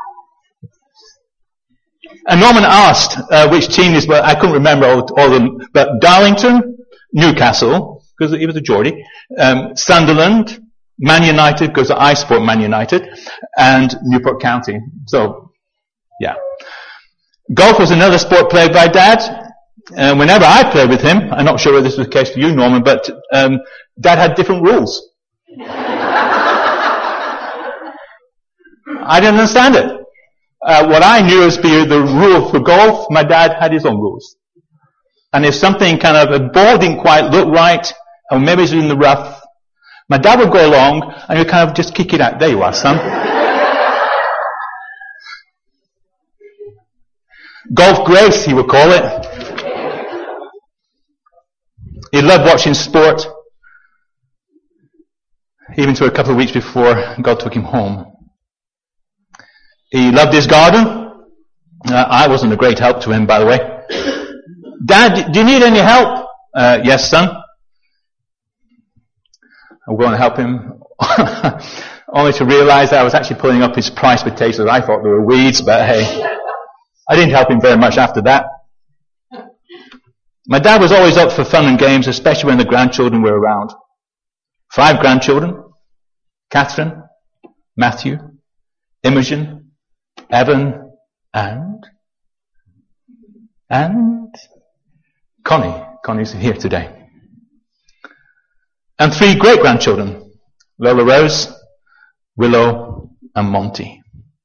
And Norman asked uh, which team is, well, I couldn't remember all, all of them, but Darlington, Newcastle, because he was a Geordie, um, Sunderland, Man United, because I support Man United, and Newport County. So, yeah. Golf was another sport played by Dad. Uh, whenever I played with him, I'm not sure whether this was the case for you, Norman, but um, Dad had different rules. I didn't understand it. Uh, what I knew as being the rule for golf, my dad had his own rules. And if something kind of, a ball didn't quite look right, or maybe it's in the rough, my dad would go along and he'd kind of just kick it out. There you are, son. Golf grace, he would call it. He loved watching sport. even to a couple of weeks before God took him home. He loved his garden. Uh, I wasn't a great help to him, by the way. Dad, do you need any help? Uh, yes, son. I'll go and help him. Only to realize that I was actually pulling up his price potatoes. I thought they were weeds, but hey, I didn't help him very much after that. My dad was always up for fun and games, especially when the grandchildren were around. Five grandchildren. Catherine, Matthew, Imogen, Evan, and, and Connie. Connie's here today. And three great-grandchildren, Lola Rose, Willow, and Monty.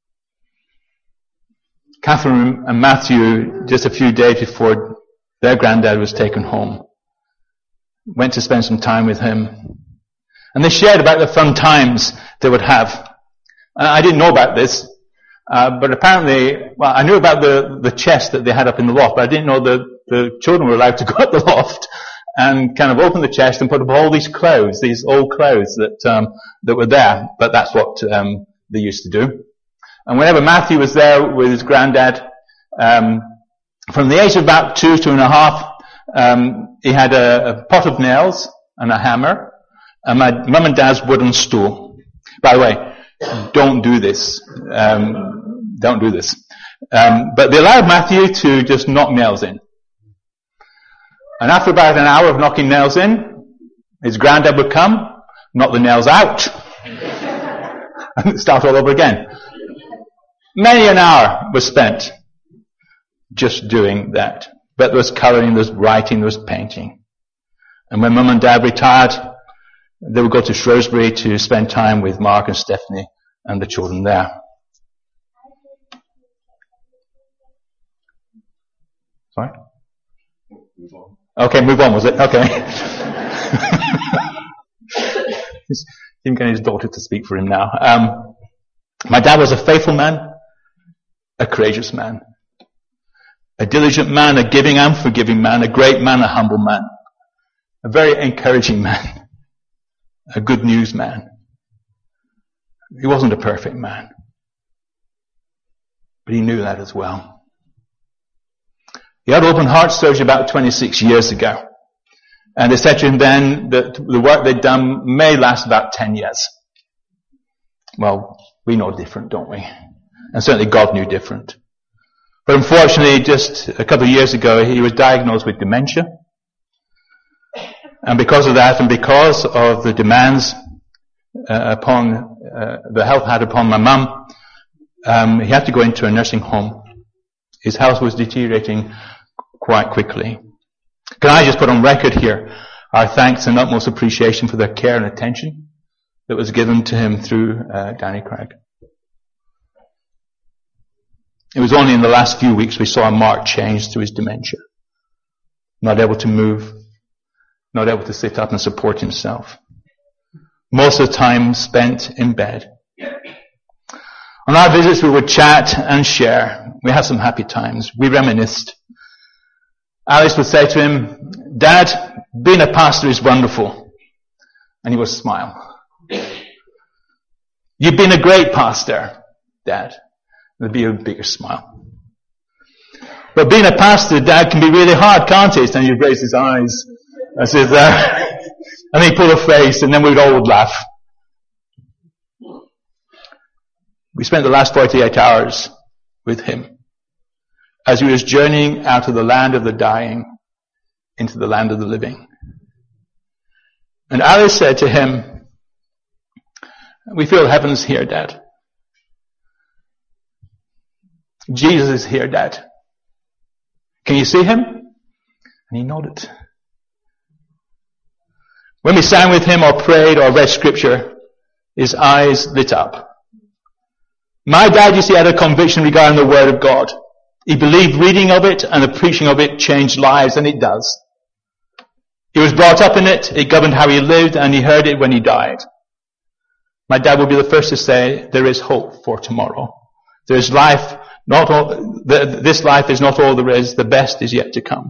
Catherine and Matthew, just a few days before their granddad was taken home, went to spend some time with him. And they shared about the fun times they would have. I didn't know about this. Uh, but apparently, well, I knew about the, the chest that they had up in the loft, but I didn't know that the children were allowed to go up the loft and kind of open the chest and put up all these clothes, these old clothes that, um, that were there. But that's what, um, they used to do. And whenever Matthew was there with his granddad, um, from the age of about two, two and a half, um, he had a, a pot of nails and a hammer and my mum and dad's wooden stool. By the way, don't do this. Um, don't do this. Um, but they allowed Matthew to just knock nails in. And after about an hour of knocking nails in, his granddad would come, knock the nails out, and start all over again. Many an hour was spent just doing that. But there was colouring, there was writing, there was painting. And when mum and dad retired, they would go to Shrewsbury to spend time with Mark and Stephanie and the children there. Sorry? Move on. Okay, move on, was it? Okay. He's even getting his daughter to speak for him now. Um, my dad was a faithful man, a courageous man, a diligent man, a giving and forgiving man, a great man, a humble man, a very encouraging man. A good news man. He wasn't a perfect man. But he knew that as well. He had open heart surgery about twenty-six years ago. And they said to him then that the work they'd done may last about ten years. Well, we know different, don't we? And certainly God knew different. But unfortunately, just a couple of years ago, he was diagnosed with dementia. And because of that, and because of the demands uh, upon uh, the health had upon my mum, um, he had to go into a nursing home. His health was deteriorating quite quickly. Can I just put on record here our thanks and utmost appreciation for the care and attention that was given to him through uh, Danny Craig. It was only in the last few weeks we saw a marked change to his dementia. Not able to move. Not able to sit up and support himself. Most of the time spent in bed. On our visits we would chat and share. We had some happy times. We reminisced. Alice would say to him, Dad, being a pastor is wonderful. And he would smile. You've been a great pastor, Dad. There'd be a bigger smile. But being a pastor, Dad, can be really hard, can't it? And he'd raise his eyes. I said, uh, and he'd pull a face, and then we'd all would laugh. We spent the last forty-eight hours with him as he was journeying out of the land of the dying into the land of the living. And Alice said to him, we feel heaven's here, Dad. Jesus is here, Dad. Can you see him? And he nodded. When we sang with him or prayed or read scripture, his eyes lit up. My dad, you see, had a conviction regarding the Word of God. He believed reading of it and the preaching of it changed lives, and it does. He was brought up in it, it governed how he lived, and he heard it when he died. My dad will be the first to say, there is hope for tomorrow. There is life, not all, the, this life is not all there is, the best is yet to come.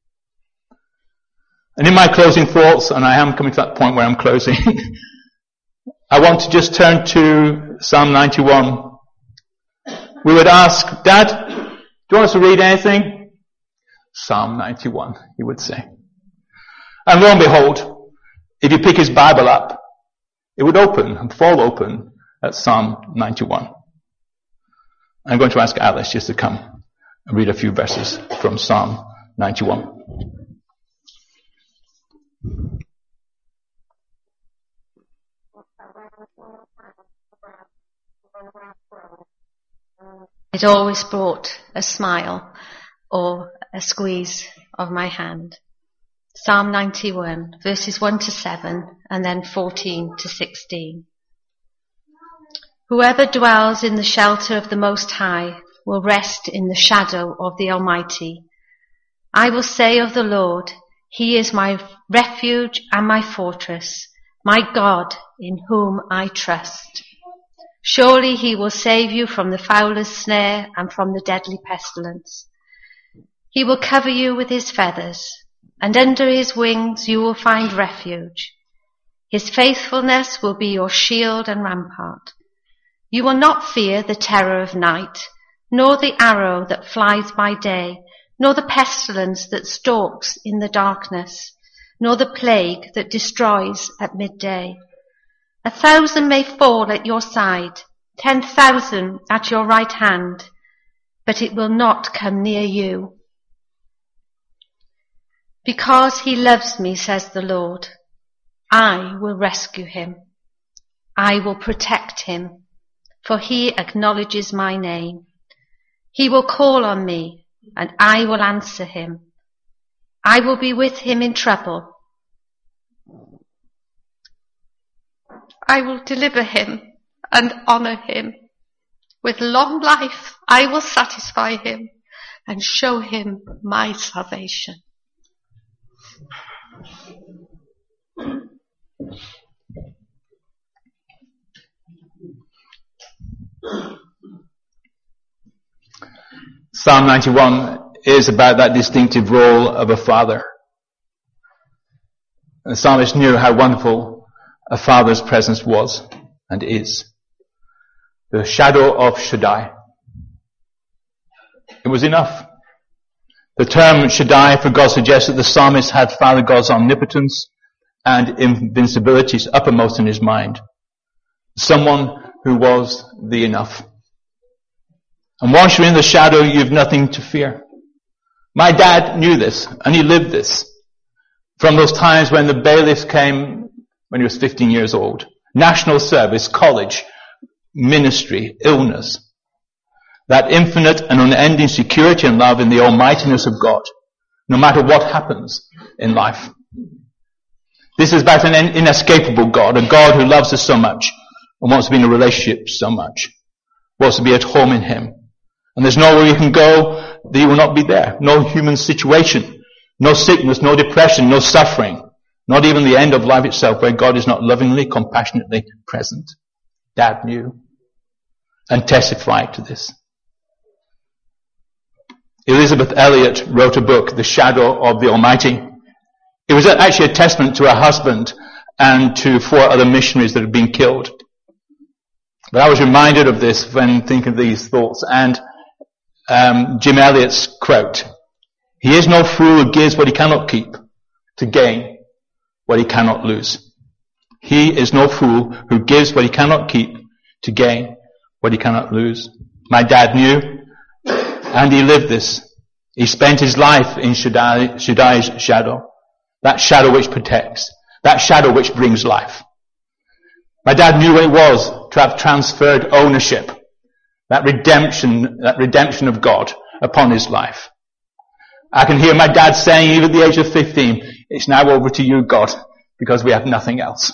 And in my closing thoughts, and I am coming to that point where I'm closing, I want to just turn to Psalm ninety-one. We would ask, Dad, do you want us to read anything? Psalm ninety-one, he would say. And lo and behold, if you pick his Bible up, it would open and fall open at Psalm ninety-one. I'm going to ask Alice just to come and read a few verses from Psalm ninety-one. It always brought a smile or a squeeze of my hand. Psalm ninety-one, verses one to seven, and then fourteen to sixteen. Whoever dwells in the shelter of the Most High will rest in the shadow of the Almighty. I will say of the Lord, He is my refuge and my fortress, my God in whom I trust. Surely He will save you from the fowler's snare and from the deadly pestilence. He will cover you with His feathers, and under His wings you will find refuge. His faithfulness will be your shield and rampart. You will not fear the terror of night, nor the arrow that flies by day, nor the pestilence that stalks in the darkness, nor the plague that destroys at midday. A thousand may fall at your side, ten thousand at your right hand, but it will not come near you. Because He loves me, says the Lord, I will rescue Him. I will protect Him, for He acknowledges my name. He will call on me, and I will answer Him. I will be with Him in trouble. I will deliver Him and honour Him. With long life I will satisfy Him and show Him my salvation. Psalm ninety-one is about that distinctive role of a father. The psalmist knew how wonderful a father's presence was and is. The shadow of Shaddai. It was enough. The term Shaddai for God suggests that the psalmist had Father God's omnipotence and invincibilities uppermost in his mind. Someone who was the enough. And once you're in the shadow, you've nothing to fear. My dad knew this, and he lived this. From those times when the bailiffs came when he was fifteen years old. National service, college, ministry, illness. That infinite and unending security and love in the almightiness of God, no matter what happens in life. This is about an inescapable God, a God who loves us so much and wants to be in a relationship so much, wants to be at home in Him. And there's nowhere you can go that He will not be there. No human situation, no sickness, no depression, no suffering, not even the end of life itself where God is not lovingly, compassionately present. Dad knew and testified to this. Elizabeth Elliot wrote a book, The Shadow of the Almighty. It was actually a testament to her husband and to four other missionaries that had been killed. But I was reminded of this when thinking of these thoughts. And um, Jim Elliot's quote, "He is no fool who gives what he cannot keep to gain what he cannot lose." He is no fool who gives what he cannot keep to gain what he cannot lose. My dad knew, and he lived this. He spent his life in Shaddai, Shaddai's shadow. That shadow which protects. That shadow which brings life. My dad knew what it was to have transferred ownership. That redemption, that redemption of God upon his life. I can hear my dad saying, even at the age of fifteen, "It's now over to you, God, because we have nothing else."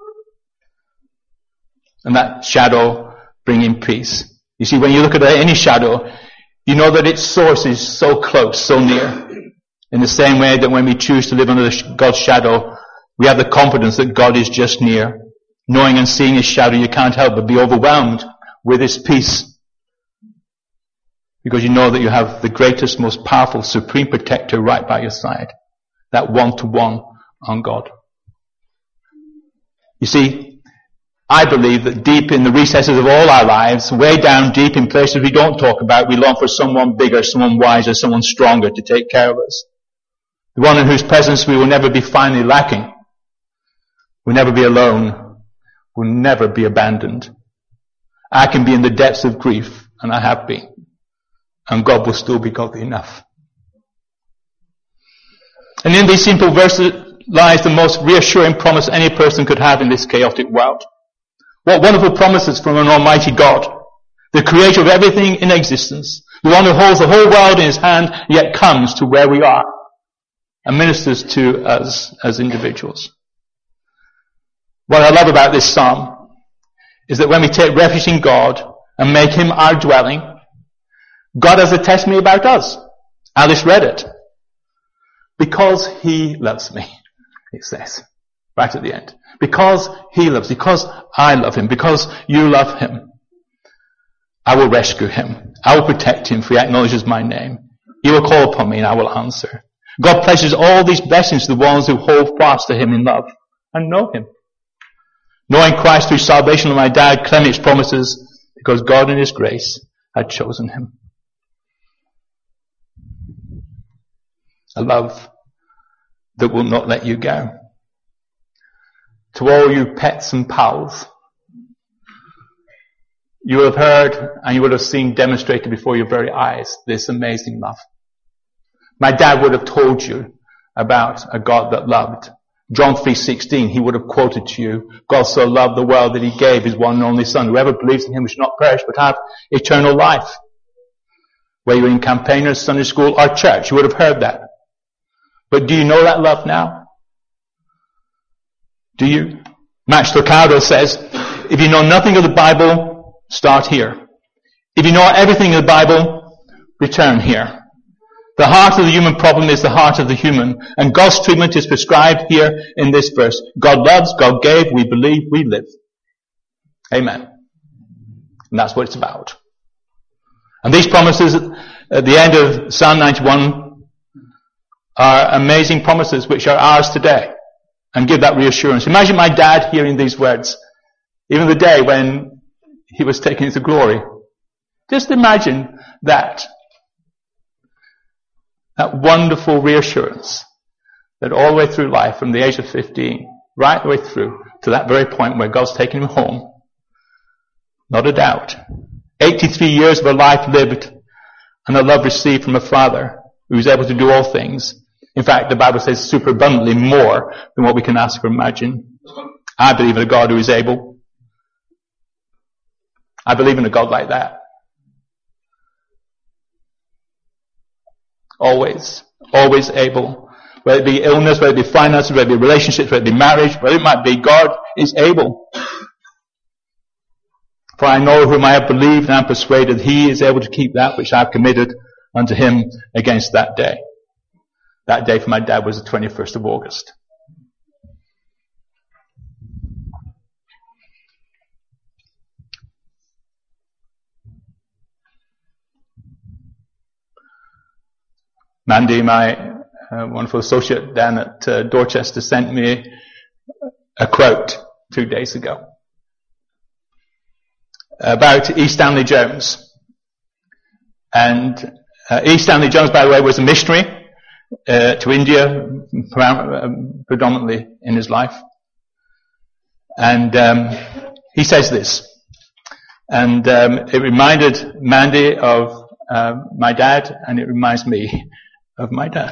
And that shadow bringing peace. You see, when you look at any shadow, you know that its source is so close, so near. In the same way that when we choose to live under God's shadow, we have the confidence that God is just near. Knowing and seeing His shadow, you can't help but be overwhelmed with His peace. Because you know that you have the greatest, most powerful, supreme protector right by your side. That one-to-one on God. You see, I believe that deep in the recesses of all our lives, way down deep in places we don't talk about, we long for someone bigger, someone wiser, someone stronger to take care of us. The one in whose presence we will never be finally lacking. We'll never be alone. We'll never be abandoned. I can be in the depths of grief, and I have been. And God will still be godly enough. And in these simple verses lies the most reassuring promise any person could have in this chaotic world. What wonderful promises from an almighty God, the creator of everything in existence, the one who holds the whole world in his hand, yet comes to where we are and ministers to us as individuals. What I love about this psalm is that when we take refuge in God and make him our dwelling, God has a testimony about us. Alice read it. Because he loves me, it says, right at the end. Because he loves, because I love him, because you love him, I will rescue him. I will protect him, for he acknowledges my name. He will call upon me and I will answer. God places all these blessings to the ones who hold fast to him in love and know him. Knowing Christ through salvation, my dad claimed its promises because God in his grace had chosen him. A love that will not let you go. To all you pets and pals, you will have heard and you would have seen demonstrated before your very eyes this amazing love. My dad would have told you about a God that loved. John three sixteen, he would have quoted to you, God so loved the world that he gave his one and only son. Whoever believes in him should not perish but have eternal life. Whether you're in campaigners, Sunday school or church, you would have heard that. But do you know that love now? Do you? Max Lucado says, if you know nothing of the Bible, start here. If you know everything of the Bible, return here. The heart of the human problem is the heart of the human, and God's treatment is prescribed here in this verse. God loves, God gave, we believe, we live. Amen. And that's what it's about. And these promises at the end of Psalm ninety-one are amazing promises which are ours today and give that reassurance. Imagine my dad hearing these words, even the day when he was taken to glory. Just imagine that. That wonderful reassurance that all the way through life, from the age of fifteen, right the way through to that very point where God's taken him home, not a doubt. eighty-three years of a life lived and a love received from a Father who is able to do all things. In fact, the Bible says superabundantly more than what we can ask or imagine. I believe in a God who is able. I believe in a God like that. Always, always able. Whether it be illness, whether it be finances, whether it be relationships, whether it be marriage, whether it might be, God is able. For I know whom I have believed and am persuaded he is able to keep that which I have committed unto him against that day. That day for my dad was the twenty-first of August. Mandy, my uh, wonderful associate down at uh, Dorchester, sent me a quote two days ago about E. Stanley Jones. And uh, E. Stanley Jones, by the way, was a missionary uh, to India, predominantly in his life. And um, he says this, and um, it reminded Mandy of uh, my dad, and it reminds me of my dad.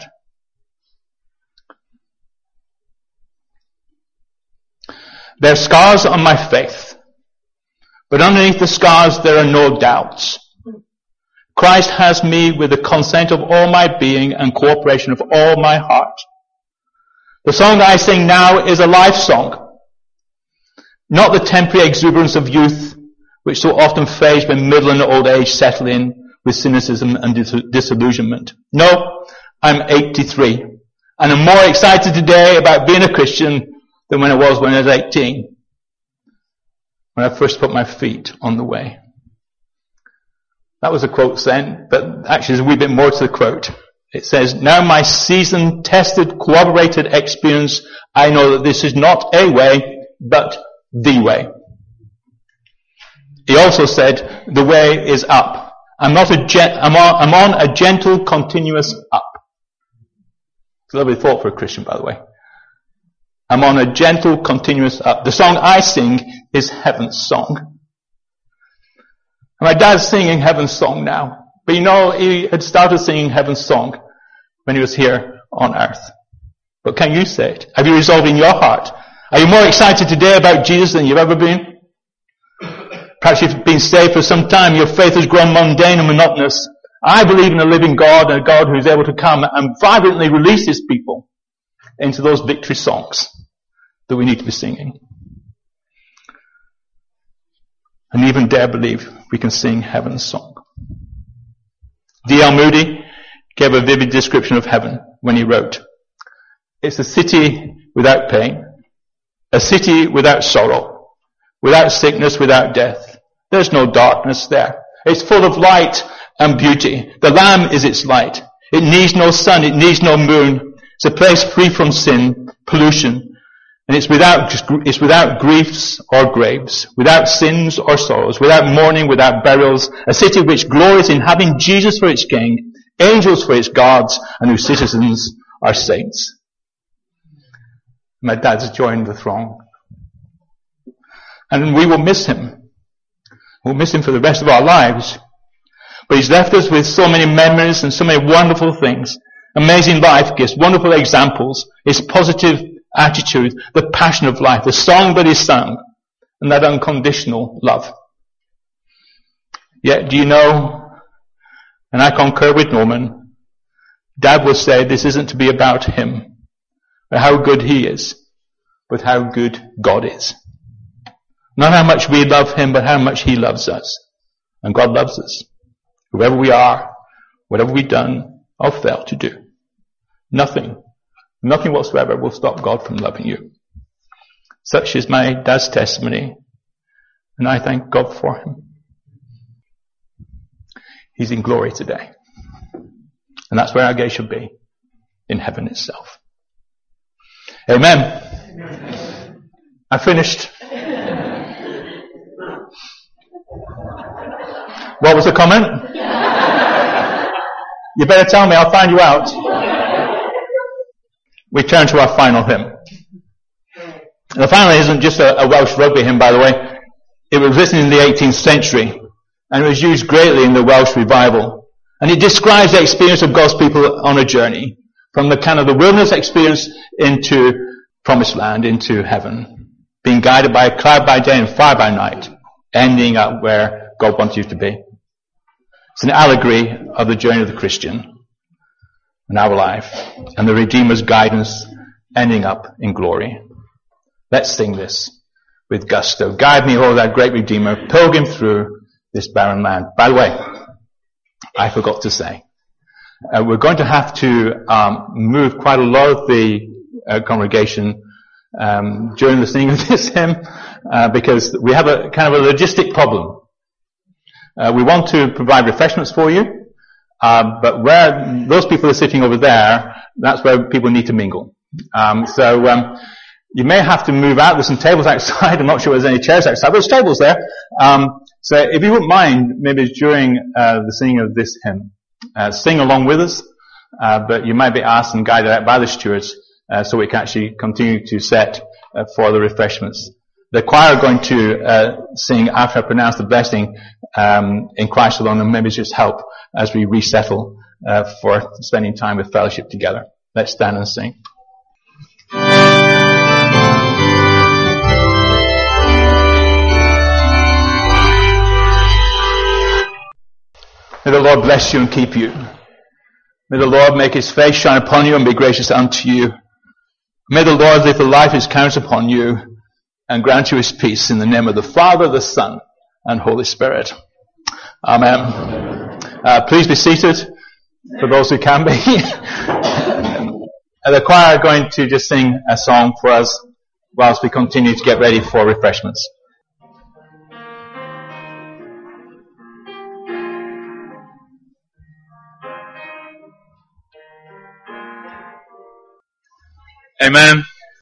There are scars on my faith, but underneath the scars there are no doubts. Christ has me with the consent of all my being and cooperation of all my heart. The song that I sing now is a life song, not the temporary exuberance of youth, which so often fades when middle and old age settle in with cynicism and dis- disillusionment. No, I'm eighty-three, and I'm more excited today about being a Christian than when I was when I was eighteen, when I first put my feet on the way. That was a quote then, but actually there's a wee bit more to the quote. It says, now my seasoned, tested, corroborated experience, I know that this is not a way, but the way. He also said, the way is up. I'm not a gen- I'm, on, I'm on a gentle, continuous up. It's a lovely thought for a Christian, by the way. I'm on a gentle, continuous up. The song I sing is Heaven's song. And my dad's singing Heaven's song now. But you know, he had started singing Heaven's song when he was here on earth. But can you say it? Have you resolved in your heart? Are you more excited today about Jesus than you've ever been? Perhaps you've been saved for some time. Your faith has grown mundane and monotonous. I believe in a living God, and a God who is able to come and vibrantly release his people into those victory songs that we need to be singing. And even dare believe we can sing Heaven's song. D L Moody gave a vivid description of heaven when he wrote, it's a city without pain, a city without sorrow, without sickness, without death. There's no darkness there. It's full of light and beauty. The Lamb is its light. It needs no sun. It needs no moon. It's a place free from sin, pollution. And it's without, it's without griefs or graves, without sins or sorrows, without mourning, without burials. A city which glories in having Jesus for its king, angels for its guards, and whose citizens are saints. My dad's joined the throng. And we will miss him. We'll miss him for the rest of our lives. But he's left us with so many memories and so many wonderful things. Amazing life gifts, wonderful examples, his positive attitude, the passion of life, the song that he sung, and that unconditional love. Yet, do you know, and I concur with Norman, Dad would say this isn't to be about him, or how good he is, but how good God is. Not how much we love him, but how much he loves us. And God loves us. Whoever we are, whatever we've done or failed to do. Nothing, nothing whatsoever will stop God from loving you. Such is my dad's testimony, and I thank God for him. He's in glory today. And that's where our gaze should be, in heaven itself. Amen. Amen. I finished. What was the comment? You better tell me, I'll find you out. We turn to our final hymn. The final hymn isn't just a, a Welsh rugby hymn, by the way. It was written in the eighteenth century, and it was used greatly in the Welsh revival. And it describes the experience of God's people on a journey, from the kind of the wilderness experience into promised land, into heaven, being guided by a cloud by day and fire by night, ending up where God wants you to be. It's an allegory of the journey of the Christian in our life and the Redeemer's guidance ending up in glory. Let's sing this with gusto. Guide me, O thou great Redeemer, pilgrim through this barren land. By the way, I forgot to say, uh, we're going to have to um, move quite a lot of the uh, congregation um, during the singing of this hymn uh, because we have a kind of a logistic problem. Uh, we want to provide refreshments for you, uh, but where those people are sitting over there, that's where people need to mingle. Um, so um, you may have to move out. There's some tables outside. I'm not sure there's any chairs outside, but there's tables there. Um, so if you wouldn't mind, maybe during uh, the singing of this hymn, uh, sing along with us, uh, but you might be asked and guided out by the stewards uh, so we can actually continue to set uh, for the refreshments. The choir are going to uh, sing after I pronounce the blessing um, in Christ alone, and maybe just help as we resettle uh, for spending time with fellowship together. Let's stand and sing. May the Lord bless you and keep you. May the Lord make his face shine upon you and be gracious unto you. May the Lord lift the life of his countenance upon you and grant you his peace in the name of the Father, the Son, and Holy Spirit. Amen. Uh, please be seated for those who can be. And the choir are going to just sing a song for us whilst we continue to get ready for refreshments. Amen.